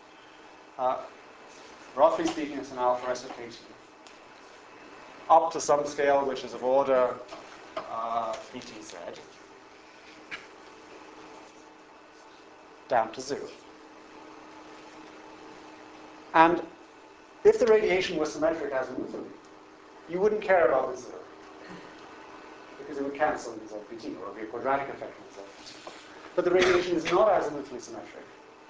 Roughly speaking, it's an alpha S of kT. Up to some scale which is of order PTZ, down to 0. And if the radiation was symmetric azimuthally, you wouldn't care about this 0, because it would cancel in ZPT, or it would be a quadratic effect in ZPT. But the radiation is not azimuthally symmetric.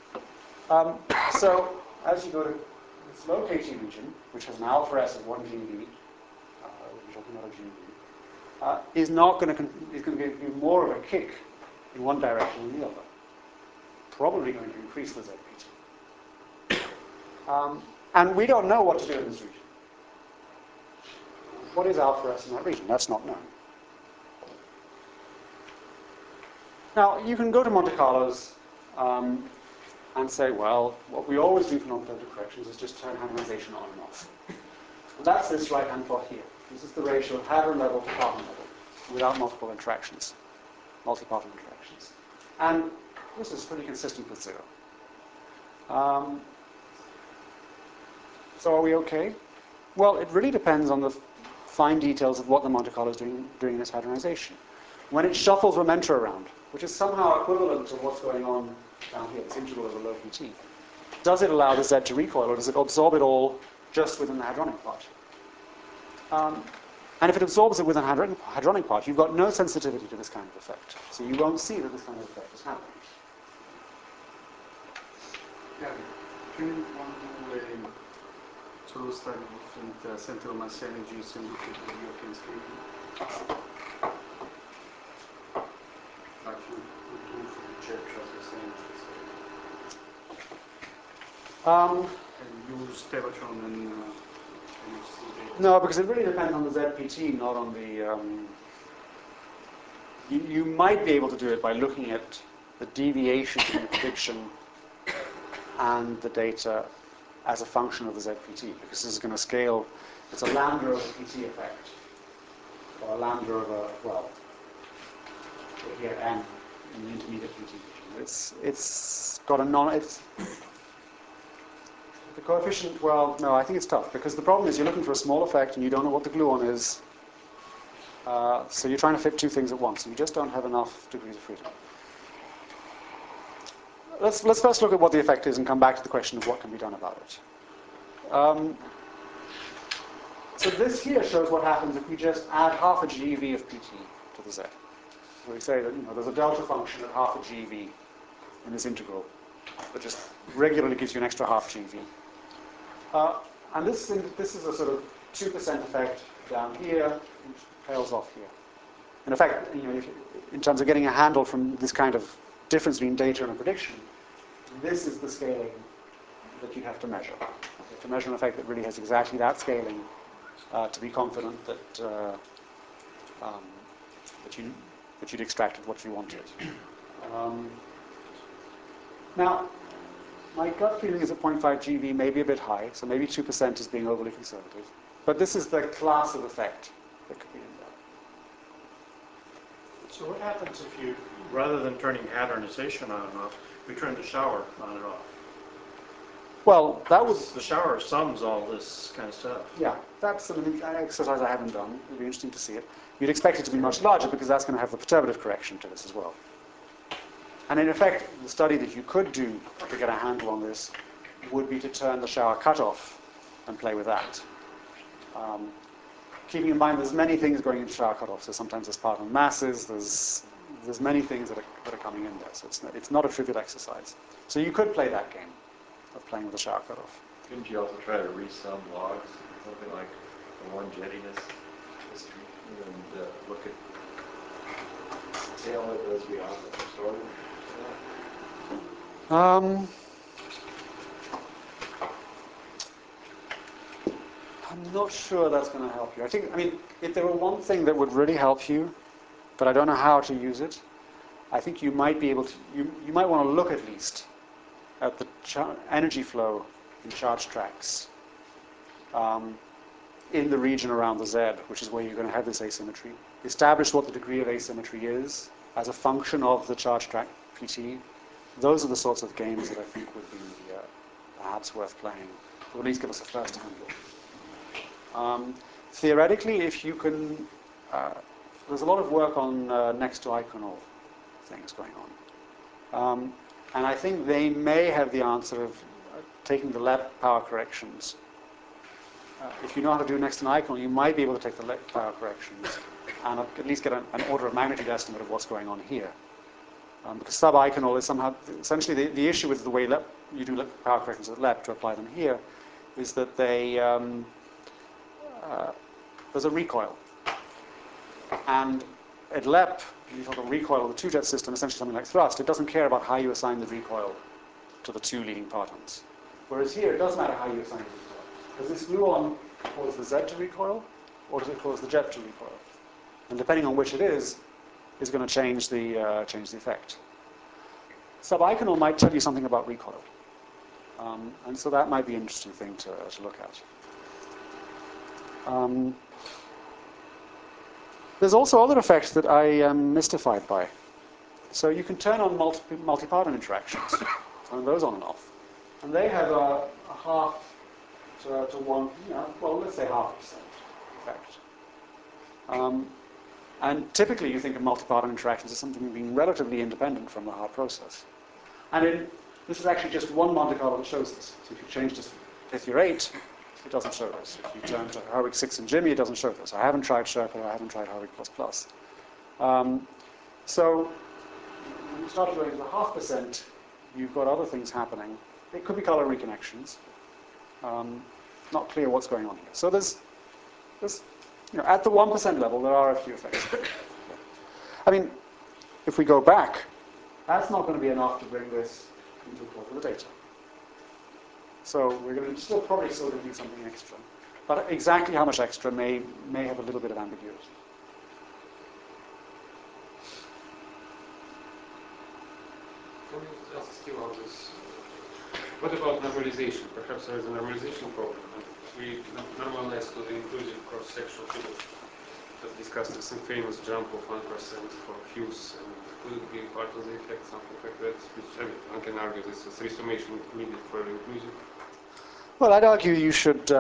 So as you go to this low kT region, which has an alpha S of 1 GeV, we're talking about a GeV, is going to give you more of a kick in one direction than the other. Probably going to increase the ZPT. And we don't know what to do in this region. What is alpha S in that region? That's not known. Now, you can go to Monte Carlos and say, well, what we always do for non-thermal corrections is just turn hadronization on and off. And that's this right-hand plot here. This is the ratio of hadron level to carbon level without multiple interactions, multi-particle interactions. And this is pretty consistent with 0. So are we okay? Well, it really depends on the fine details of what the Monte Carlo is doing in its hadronization. When it shuffles Ramenta around, which is somehow equivalent to what's going on down here, this integral over low PT, does it allow the Z to recoil, or does it absorb it all just within the hadronic part? And if it absorbs it within the hadronic part, you've got no sensitivity to this kind of effect. So you won't see that this kind of effect is happening. Yeah, can one do to study different central mass energies in the European scale? And use Tevatron and NHC. No, because it really depends on the ZPT, not on the... You might be able to do it by looking at the deviation in the prediction and the data as a function of the ZPT, because this is going to scale, it's a lambda over PT effect, or a lambda over, well, here n in the intermediate PT region. It's got a the coefficient, well, no, I think it's tough, because the problem is you're looking for a small effect and you don't know what the gluon is, so you're trying to fit two things at once, and you just don't have enough degrees of freedom. Let's first look at what the effect is and come back to the question of what can be done about it. So this here shows what happens if we just add half a GeV of PT to the Z. So we say that there's a delta function at half a GeV in this integral that just regularly gives you an extra half GeV. And this is a sort of 2% effect down here, which tails off here. In effect, in terms of getting a handle from this kind of difference between data and a prediction, this is the scaling that you have to measure. You have to measure an effect that really has exactly that scaling to be confident that you'd extracted what you wanted. Now, my gut feeling is that 0.5 GeV may be a bit high, so maybe 2% is being overly conservative. But this is the class of effect that could be in there. So what happens if you, rather than turning hadronization on and off, we turn the shower on and off? Well, that was, The shower sums all this kind of stuff. yeah, that's an exercise I haven't done. It'd be interesting to see it. You'd expect it to be much larger because that's going to have the perturbative correction to this as well. And in effect, the study that you could do to get a handle on this would be to turn the shower cutoff and play with that. Keeping in mind there's many things going into shower cutoffs. So sometimes there's part on masses, there's many things that are coming in there. So it's not a trivial exercise. So you could play that game of playing with the shower cutoff. Couldn't you also try to resum logs, something like the one jettiness history, and look at tail that goes beyond the story? I'm not sure that's going to help you. I mean, if there were one thing that would really help you, but I don't know how to use it, I think you might be able to, you might want to look at least at the energy flow in charge tracks in the region around the Z, which is where you're going to have this asymmetry. Establish what the degree of asymmetry is as a function of the charge track PT. Those are the sorts of games that I think would be perhaps worth playing, or at least give us a first handle. Theoretically, if you can, there's a lot of work on next to Eikonol things going on. And I think they may have the answer of taking the LEP power corrections. If you know how to do next to Eikonol, you might be able to take the LEP power corrections and at least get an order of magnitude estimate of what's going on here. Because sub-Eikonol is somehow, essentially the issue with the way you do power corrections at LEP to apply them here is that they, there's a recoil. And at LEP, you talk about recoil of the two-jet system, essentially something like thrust. It doesn't care about how you assign the recoil to the two leading partons. Whereas here, it does matter how you assign the recoil. Does this gluon cause the Z to recoil, or does it cause the jet to recoil? And depending on which it is going to change the effect. Sub-Eikonol might tell you something about recoil. And so that might be an interesting thing to look at. There's also other effects that I am mystified by. So you can turn on multi-parton interactions, turn those on and off. And they have a half to 1, well, let's say 0.5% effect. And typically you think of multi-parton interactions as something being relatively independent from the hard process. And this is actually just one Monte Carlo that shows this. So if you change to Pythia 8, it doesn't show this. If you turn to Harwig 6 and Jimmy, it doesn't show this. I haven't tried Sherpa, I haven't tried Harwig++. So when you start going to the 0.5%, you've got other things happening. It could be color reconnections. Not clear what's going on here. So there's at the 1% level, there are a few effects. I mean, if we go back, that's not going to be enough to bring this into accord with the data. So we're going to probably still going to do something extra. But exactly how much extra may have a little bit of ambiguity. Can we ask still on this? What about normalization? Perhaps there is a normalization problem. And we normalize to the inclusive cross-sectional field. Just discussed this famous jump of 1% for Hughes, and could it be part of the effect, something like that? Which I mean, one can argue this is resummation needed for inclusive. Well, I'd argue you should. It's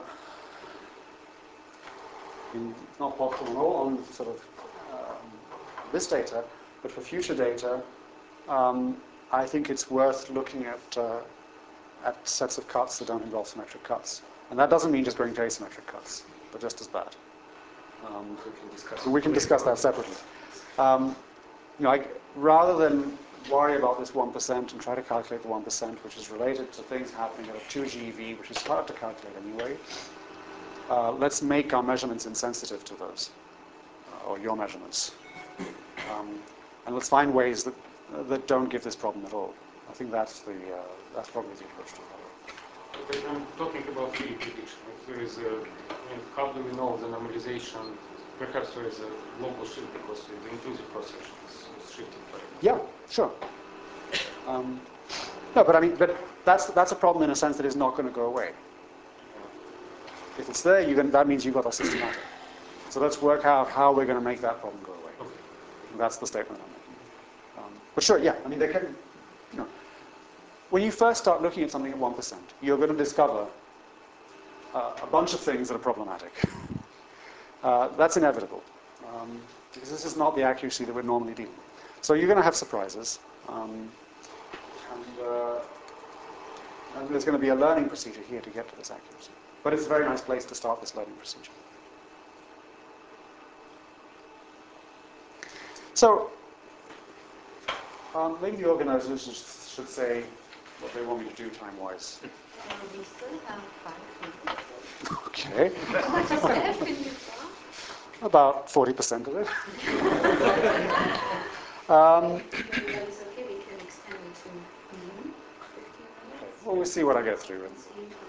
not possible at all on sort of this data, but for future data, I think it's worth looking at sets of cuts that don't involve symmetric cuts. And that doesn't mean just going to asymmetric cuts, but just as bad. We can discuss that separately. Rather than worry about this 1% and try to calculate the 1%, which is related to things happening at a 2 GeV, which is hard to calculate anyway, let's make our measurements insensitive to those, or your measurements. And let's find ways that don't give this problem at all. I think that's probably the approach to follow. Okay, I'm talking about field prediction. If there is how do we know the normalization? Perhaps there is a local shift because the inclusive cross-section is shifted by. Yeah, sure. No, but that's a problem in a sense that is not going to go away. If it's there, that means you've got a systematic. So let's work out how we're going to make that problem go away. Okay. That's the statement I'm making. But sure, yeah. I mean, they can. when you first start looking at something at 1%, you're going to discover a bunch of things that are problematic. That's inevitable, because this is not the accuracy that we're normally dealing with. So you're going to have surprises, and there's going to be a learning procedure here to get to this accuracy. But it's a very nice place to start this learning procedure. So maybe the organizers should say what they want me to do time-wise. We still have 5 minutes. Okay. How much is left in this one? About 40% of it. But it's okay, we can extend it to 15 minutes. Well, we'll see what I get through with.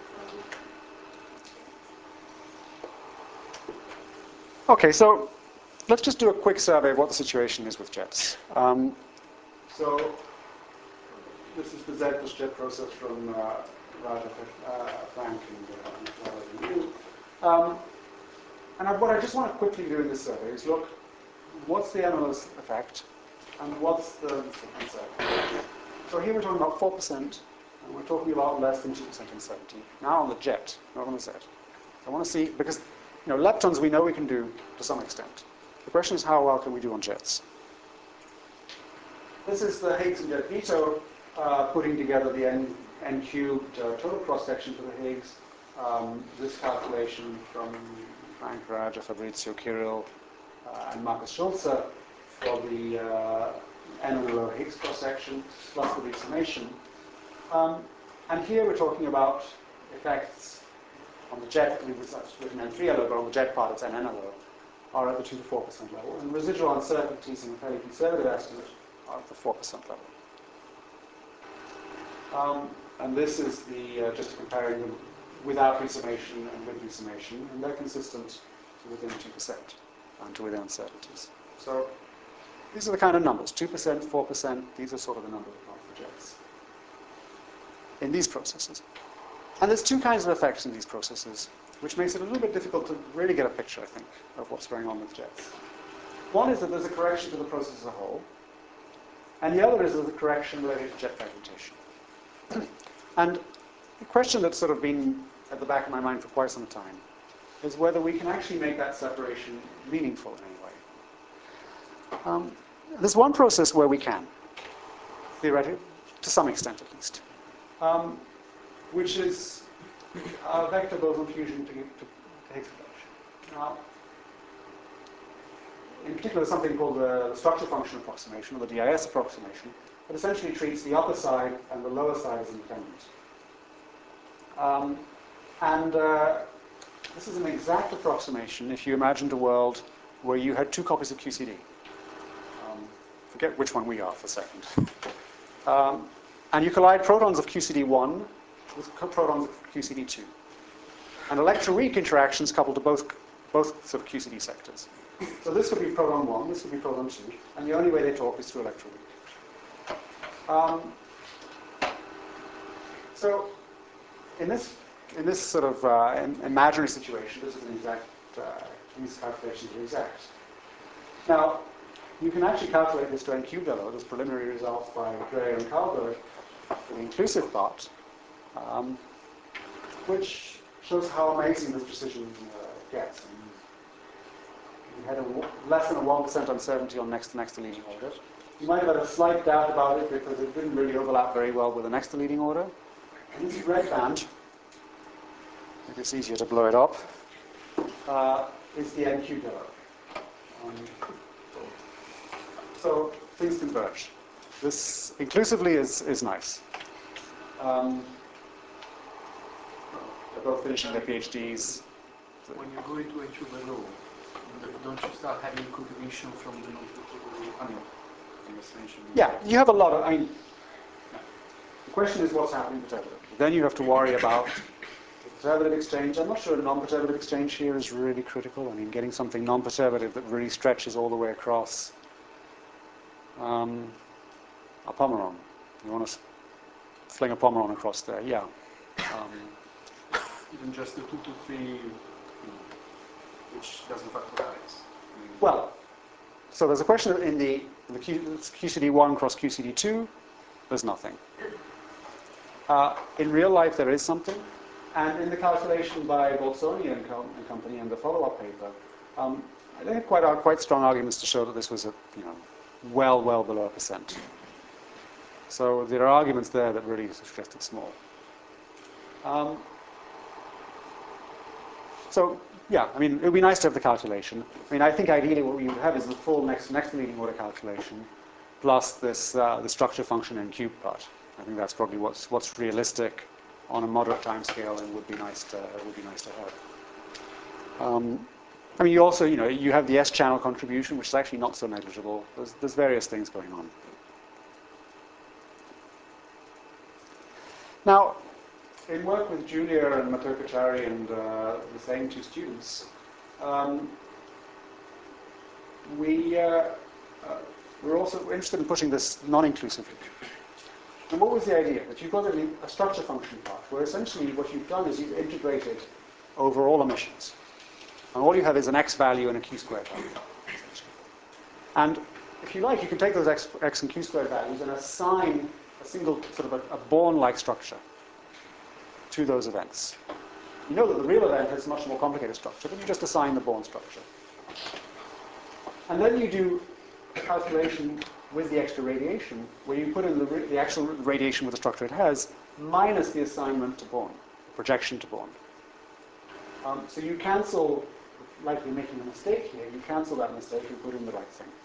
Okay, so let's just do a quick survey of what the situation is with jets. So this is the Z plus jet process from Raja, Frank, and you. And what I just want to quickly do in this survey is look, what's the NLO's effect, and what's the concern? So here we're talking about 4%, and we're talking about less than 2% uncertainty. Now on the jet, not on the Z. I want to see, because leptons we know we can do to some extent. The question is how well can we do on jets? This is the Higgs and jet veto putting together the n cubed total cross-section for the Higgs. This calculation from Frank, Raja, Fabrizio, Kirill, and Markus Schulze for the NLO Higgs cross-section plus the resummation. And here we're talking about effects on the jet, it's written N3LO, but on the jet part it's NNLO, are at the 2 to 4% level. And residual uncertainties in a fairly conservative estimate are at the 4% level. And this is the just comparing them without resummation and with resummation, and they're consistent to within 2% and to within uncertainties. So these are the kind of numbers, 2%, 4%, these are sort of the numbers for jets in these processes. And there's two kinds of effects in these processes, which makes it a little bit difficult to really get a picture, I think, of what's going on with jets. One is that there's a correction to the process as a whole, and the other is there's a correction related to jet fragmentation. And the question that's sort of been at the back of my mind for quite some time is whether we can actually make that separation meaningful in any way. There's one process where we can, theoretically, to some extent at least, which is vector boson fusion to Higgs reduction. Now, in particular, there's something called the structure function approximation, or the DIS approximation, that essentially treats the upper side and the lower side as independent. This is an exact approximation if you imagined a world where you had 2 copies of QCD. Forget which one we are for a second. And you collide protons of QCD1 with protons of QCD2. And electroweak interactions coupled to both sort of QCD sectors. So this would be proton 1, this would be proton 2, and the only way they talk is through electroweak. So in this sort of imaginary situation, this is an exact, these calculations are exact. Now, you can actually calculate this to n cubed LO, this preliminary results by Gray and Karlberg for the inclusive part, which shows how amazing this precision gets. You had less than a 1% uncertainty on next to next to leading order. You might have had a slight doubt about it because it didn't really overlap very well with the next to leading order. And this red band, maybe it's easier to blow it up, is the n cubed LO. So things converge. This inclusively is nice. They're both finishing their PhDs. When you go into a tube below, don't you start having contribution from the Yeah, you have a lot of, the question is what's happening perturbatively. Then you have to worry about the perturbative exchange. I'm not sure a non-perturbative exchange here is really critical. Getting something non-perturbative that really stretches all the way across. A pomeron. You want to fling a pomeron across there, yeah. Even just the 2 to 3, which doesn't factorize. Well, so there's a question in the QCD1 cross QCD2, there's nothing. In real life, there is something. And in the calculation by Bolzoni and company and the follow-up paper, they had quite strong arguments to show that this was well below 1%. So there are arguments there that really suggest it's small. So yeah, I mean, it would be nice to have the calculation. I mean, I think ideally what we would have is the full next leading order calculation plus this the structure function and cube part. I think that's probably what's realistic on a moderate time scale and would be nice to have. I mean, you also you have the S channel contribution, which is actually not so negligible. There's various things going on. Now, in work with Julia and Matteo Cacciari and the same two students, we're also interested in pushing this non-inclusively. And what was the idea? That you've got a structure function part, where essentially what you've done is you've integrated over all emissions. And all you have is an x value and a q squared value, essentially. And if you like, you can take those x and q squared values and assign a single sort of a Born-like structure to those events. You know that the real event has a much more complicated structure, but you just assign the Born structure. And then you do a calculation with the extra radiation, where you put in the actual radiation with the structure it has, minus the assignment to Born, projection to Born. So you cancel, likely making a mistake here, you cancel that mistake and put in the right thing.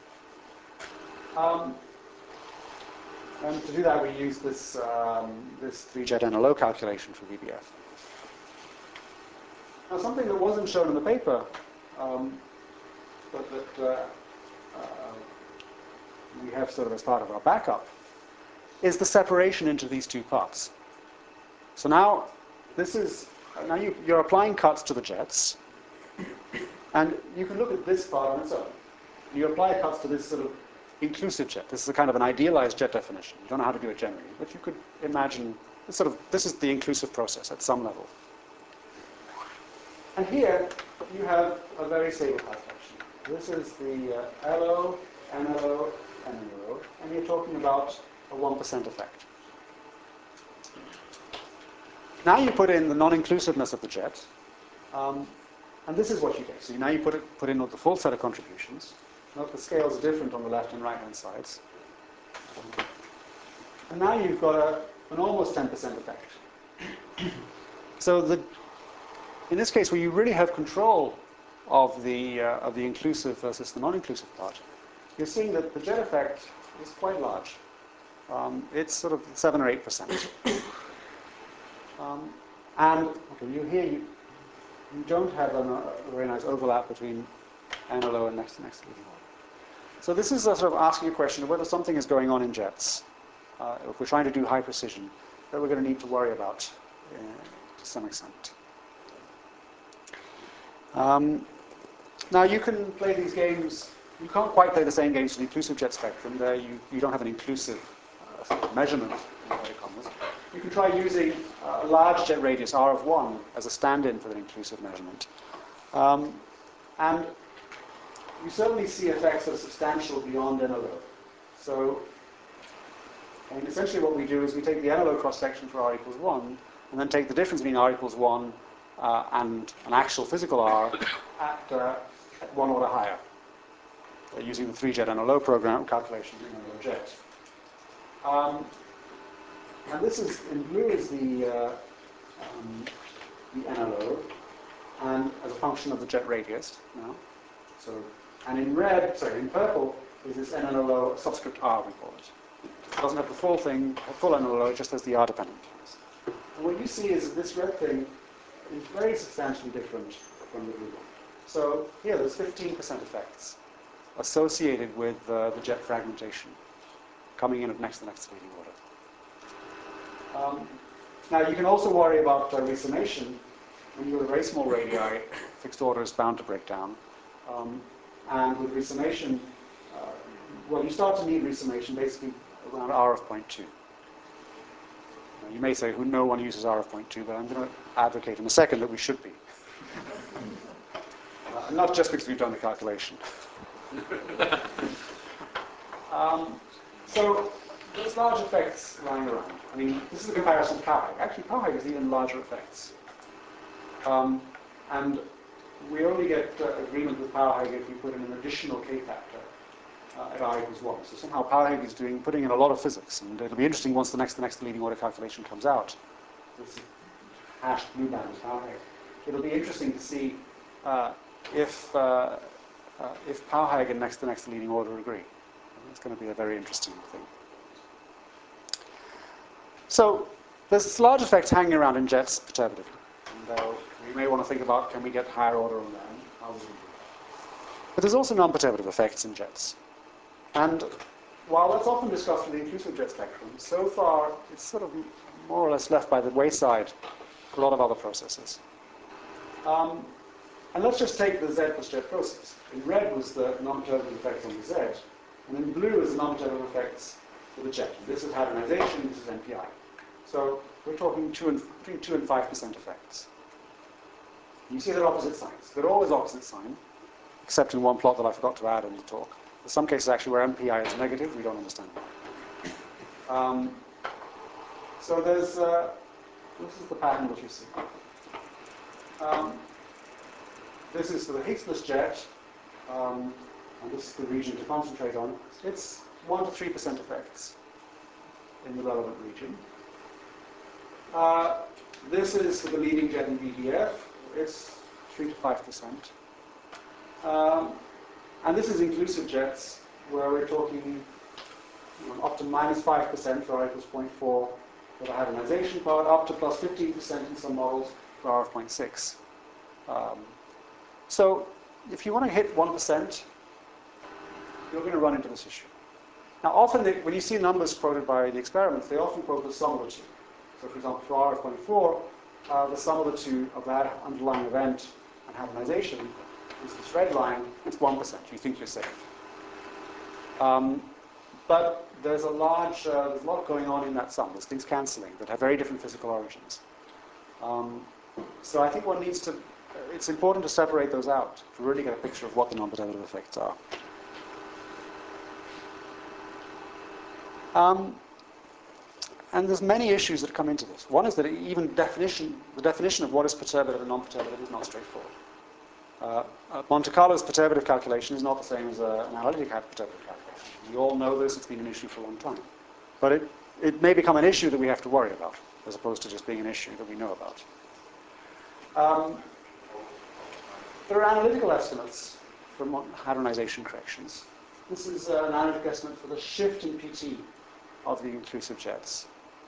And to do that, we use this 3-jet NLO calculation for VBF. Now, something that wasn't shown in the paper, but that we have sort of as part of our backup, is the separation into these two parts. So now, you're applying cuts to the jets, and you can look at this part on its own. You apply cuts to this sort of inclusive jet. This is a kind of an idealized jet definition. You don't know how to do it generally, but you could imagine this is the inclusive process at some level. And here you have a very stable calculation. This is the LO, NLO, NLO, and you're talking about a 1% effect. Now you put in the non-inclusiveness of the jet, and this is what you get. So now you put in the full set of contributions. Note the scales are different on the left and right-hand sides. And now you've got an almost 10% effect. So in this case, where you really have control of the inclusive versus the non-inclusive part, you're seeing that the jet effect is quite large. It's sort of 7 or 8%. And okay, you don't have a very nice overlap between NLO and next leading order. So this is sort of asking a question of whether something is going on in jets, if we're trying to do high precision, that we're going to need to worry about to some extent. Now you can play these games. You can't quite play the same games for the inclusive jet spectrum. There you don't have an inclusive sort of measurement, in inverted commas. You can try using a large jet radius, R of 1, as a stand-in for the inclusive measurement. And you certainly see effects that are substantial beyond NLO. So, I mean, essentially what we do is we take the NLO cross-section for R equals 1, and then take the difference between R equals 1 and an actual physical R at 1 order higher, using the 3-jet NLO program calculation in NLO jet. And this is, in blue is the NLO, and as a function of the jet radius now. So, and in purple is this NLO subscript R, we call it. It doesn't have the full thing, full NLO, it just has the R-dependent terms. And what you see is that this red thing is very substantially different from the blue one. So here, there's 15% effects associated with the jet fragmentation coming in at the next leading order. Now, you can also worry about resummation. When you have a very small radii, fixed order is bound to break down. And with resummation, you start to need resummation basically around R of 0.2. You may say, no one uses R of 0.2, but I'm going to advocate in a second that we should be. Not just because we've done the calculation. So there's large effects lying around. I mean, this is a comparison to Powhag. Actually, Powhag has even larger effects. And we only get agreement with Powhag if you put in an additional k-factor at r equals 1. So somehow Powhag is putting in a lot of physics, and it'll be interesting once the next leading order calculation comes out. This hashed blue band is Powhag. It'll be interesting to see if Powhag and next leading order agree. It's going to be a very interesting thing. So there's large effects hanging around in jets perturbatively. And we may want to think about, can we get higher order on them? How do we do that? But there's also non-perturbative effects in jets. And while that's often discussed in the inclusive jet spectrum, so far it's sort of more or less left by the wayside for a lot of other processes. And let's just take the Z plus jet process. In red was the non-perturbative effects on the Z, and in blue is the non-perturbative effects for the jet. This is hadronization, this is NPI. So we're talking between 2 and 5% effects. You see they're opposite signs. They're always opposite sign, except in one plot that I forgot to add in the talk. In some cases, actually, where MPI is negative, we don't understand why. So there's, this is the pattern that you see. This is for the Higgs jet, and this is the region to concentrate on. It's 1 to 3% effects in the relevant region. This is for the leading jet in VDF. It's 3 to 5%. And this is inclusive jets, where we're talking up to minus 5% for R equals 0.4 for the hadronization part, up to plus 15% in some models for R of 0.6. So if you want to hit 1%, you're going to run into this issue. Now, often when you see numbers quoted by the experiments, they often quote the sum of the two. So, for example, for R of 0.4, the sum of the two of that underlying event and hadronization is this red line. It's 1%. You think you're safe. But there's a lot going on in that sum. There's things cancelling that have very different physical origins. So I think it's important to separate those out to really get a picture of what the non-perturbative effects are. And there's many issues that come into this. One is that even the definition of what is perturbative and non-perturbative is not straightforward. Monte Carlo's perturbative calculation is not the same as an analytic perturbative calculation. We all know this. It's been an issue for a long time. But it may become an issue that we have to worry about, as opposed to just being an issue that we know about. There are analytical estimates for hadronization corrections. This is an analytic estimate for the shift in PT of the inclusive jets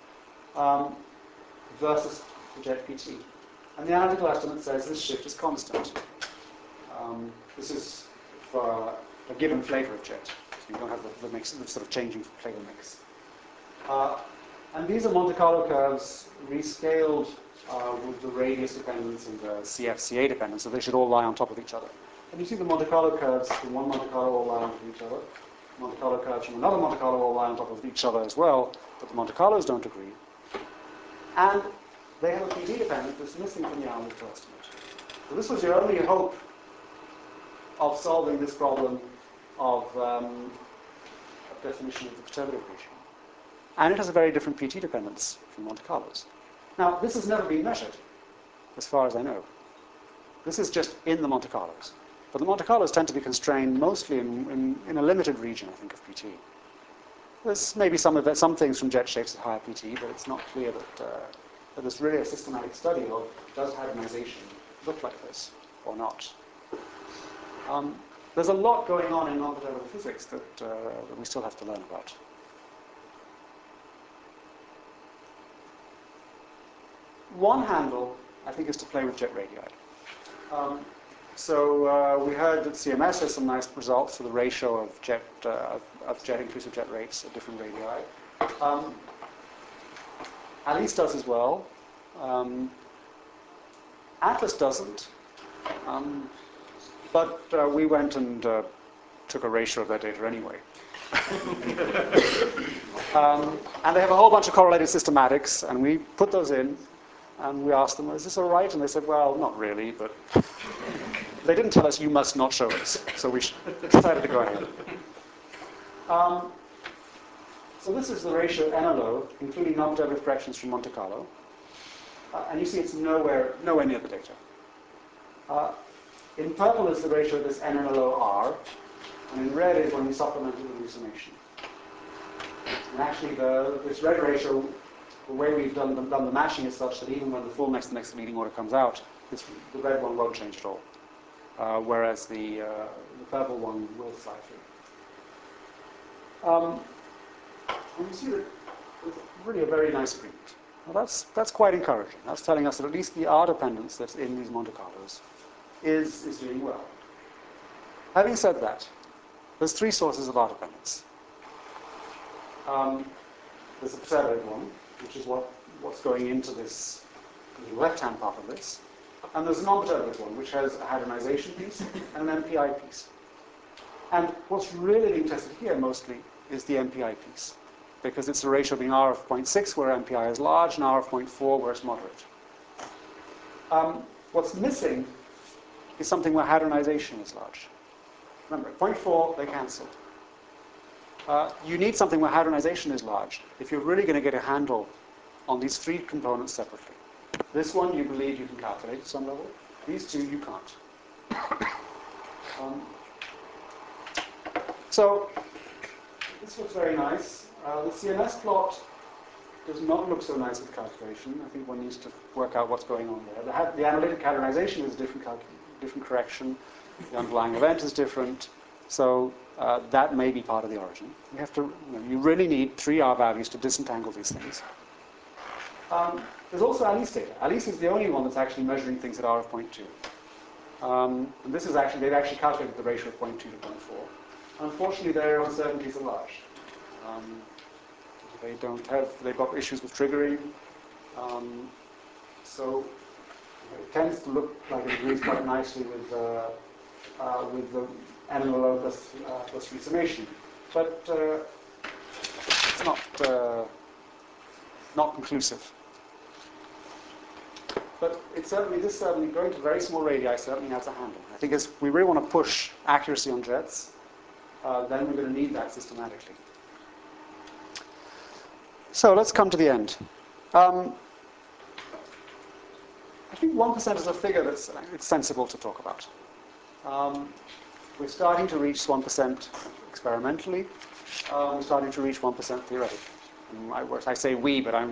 versus the jet PT. And the analytical estimate says this shift is constant. This is for a given flavor of jet. So you don't have the mix, the sort of changing flavor mix. And these are Monte Carlo curves rescaled with the radius dependence and the CFCA dependence, so they should all lie on top of each other. And you see the Monte Carlo curves from one Monte Carlo all lie on top of each other. Monte Carlo curves from another Monte Carlo all lie on top of each other as well, but the Monte Carlos don't agree. And they have a PT dependence that's missing from the analytical estimate. So this was your only hope of solving this problem of definition of the perturbative regime. And it has a very different PT dependence from Monte Carlos. Now, this has never been measured, as far as I know. This is just in the Monte Carlos. But the Monte Carlos tend to be constrained mostly in a limited region, I think, of PT. There's maybe some things from jet shapes at higher PT, but it's not clear that there's really a systematic study of does hadronization look like this or not. There's a lot going on in non-perturbative physics that we still have to learn about. One handle, I think, is to play with jet radii. So we heard that CMS has some nice results for the ratio of jet inclusive jet rates at different radii. Alice does as well. Atlas doesn't. But we went and took a ratio of their data anyway. And they have a whole bunch of correlated systematics, and we put those in, and we asked them, is this all right? And they said, well, not really, but they didn't tell us you must not show this, so we decided to go ahead. So this is the ratio NLO, including non-perturbative corrections from Monte Carlo. And you see it's nowhere near the data. In purple is the ratio of this NNLO-R, and in red is when we supplement it with hallucination. And actually, this red ratio, the way we've done the matching is such that even when the full next leading order comes out, the red one won't change at all, whereas the purple one will slightly. And you see that it's really a very nice agreement. Well, that's quite encouraging. That's telling us that at least the R dependence that's in these Monte Carlos is doing well. Having said that, there's three sources of R dependence. There's the perturbative one, which is what's going into this left-hand part of this. And there's a non-perturbative one, which has a hadronization piece and an MPI piece. And what's really being tested here mostly is the MPI piece, because it's a ratio being R of 0.6 where MPI is large and R of 0.4 where it's moderate. What's missing is something where hadronization is large. Remember, at 0.4, they cancel. You need something where hadronization is large if you're really going to get a handle on these three components separately. This one you believe you can calculate at some level. These two you can't. So this looks very nice. The CNS plot does not look so nice with calculation. I think one needs to work out what's going on there. The analytic hadronization is a different correction. The underlying event is different. So that may be part of the origin. You have to. You really need 3 R values to disentangle these things. There's also ALICE data. ALICE is the only one that's actually measuring things at R of 0.2. And this is they've actually calculated the ratio of 0.2 to 0.4. Unfortunately, their uncertainties are large. They've got issues with triggering. So it tends to look like it agrees quite nicely with the NMLO plus resummation. But it's not conclusive. But this certainly, going to very small radii certainly has a handle. I think as we really want to push accuracy on jets, then we're going to need that systematically. So let's come to the end. I think 1% is a figure it's sensible to talk about. We're starting to reach 1% experimentally. We're starting to reach 1% theoretically. I say we, but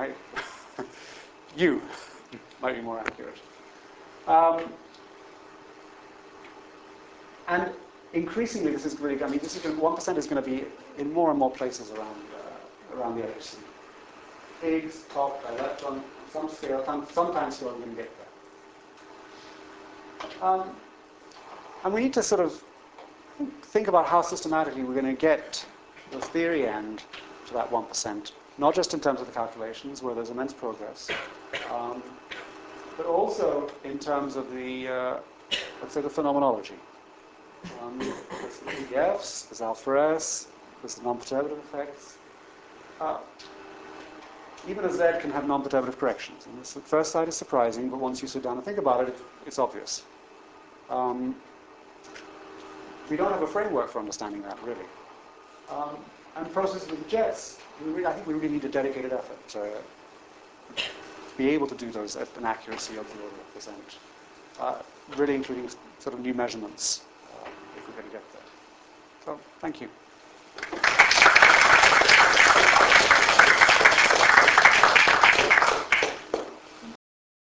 you might be more accurate. And increasingly, this is really. 1% is going to be in more and more places around the LHC. Higgs, top, electron, some scale. Sometimes you're going to get there. And we need to sort of think about how systematically we're going to get the theory end to that 1%, not just in terms of the calculations, where there's immense progress, but also in terms of the, let's say, the phenomenology. There's the PDFs, there's alpha S, there's the non-perturbative effects. Even a Z can have non-perturbative corrections. And this at first sight is surprising, but once you sit down and think about it, it's obvious. We don't have a framework for understanding that, really. And processes with jets, I think we really need a dedicated effort to be able to do those at an accuracy of the order of percent, really including sort of new measurements if we're going to get there. So, thank you.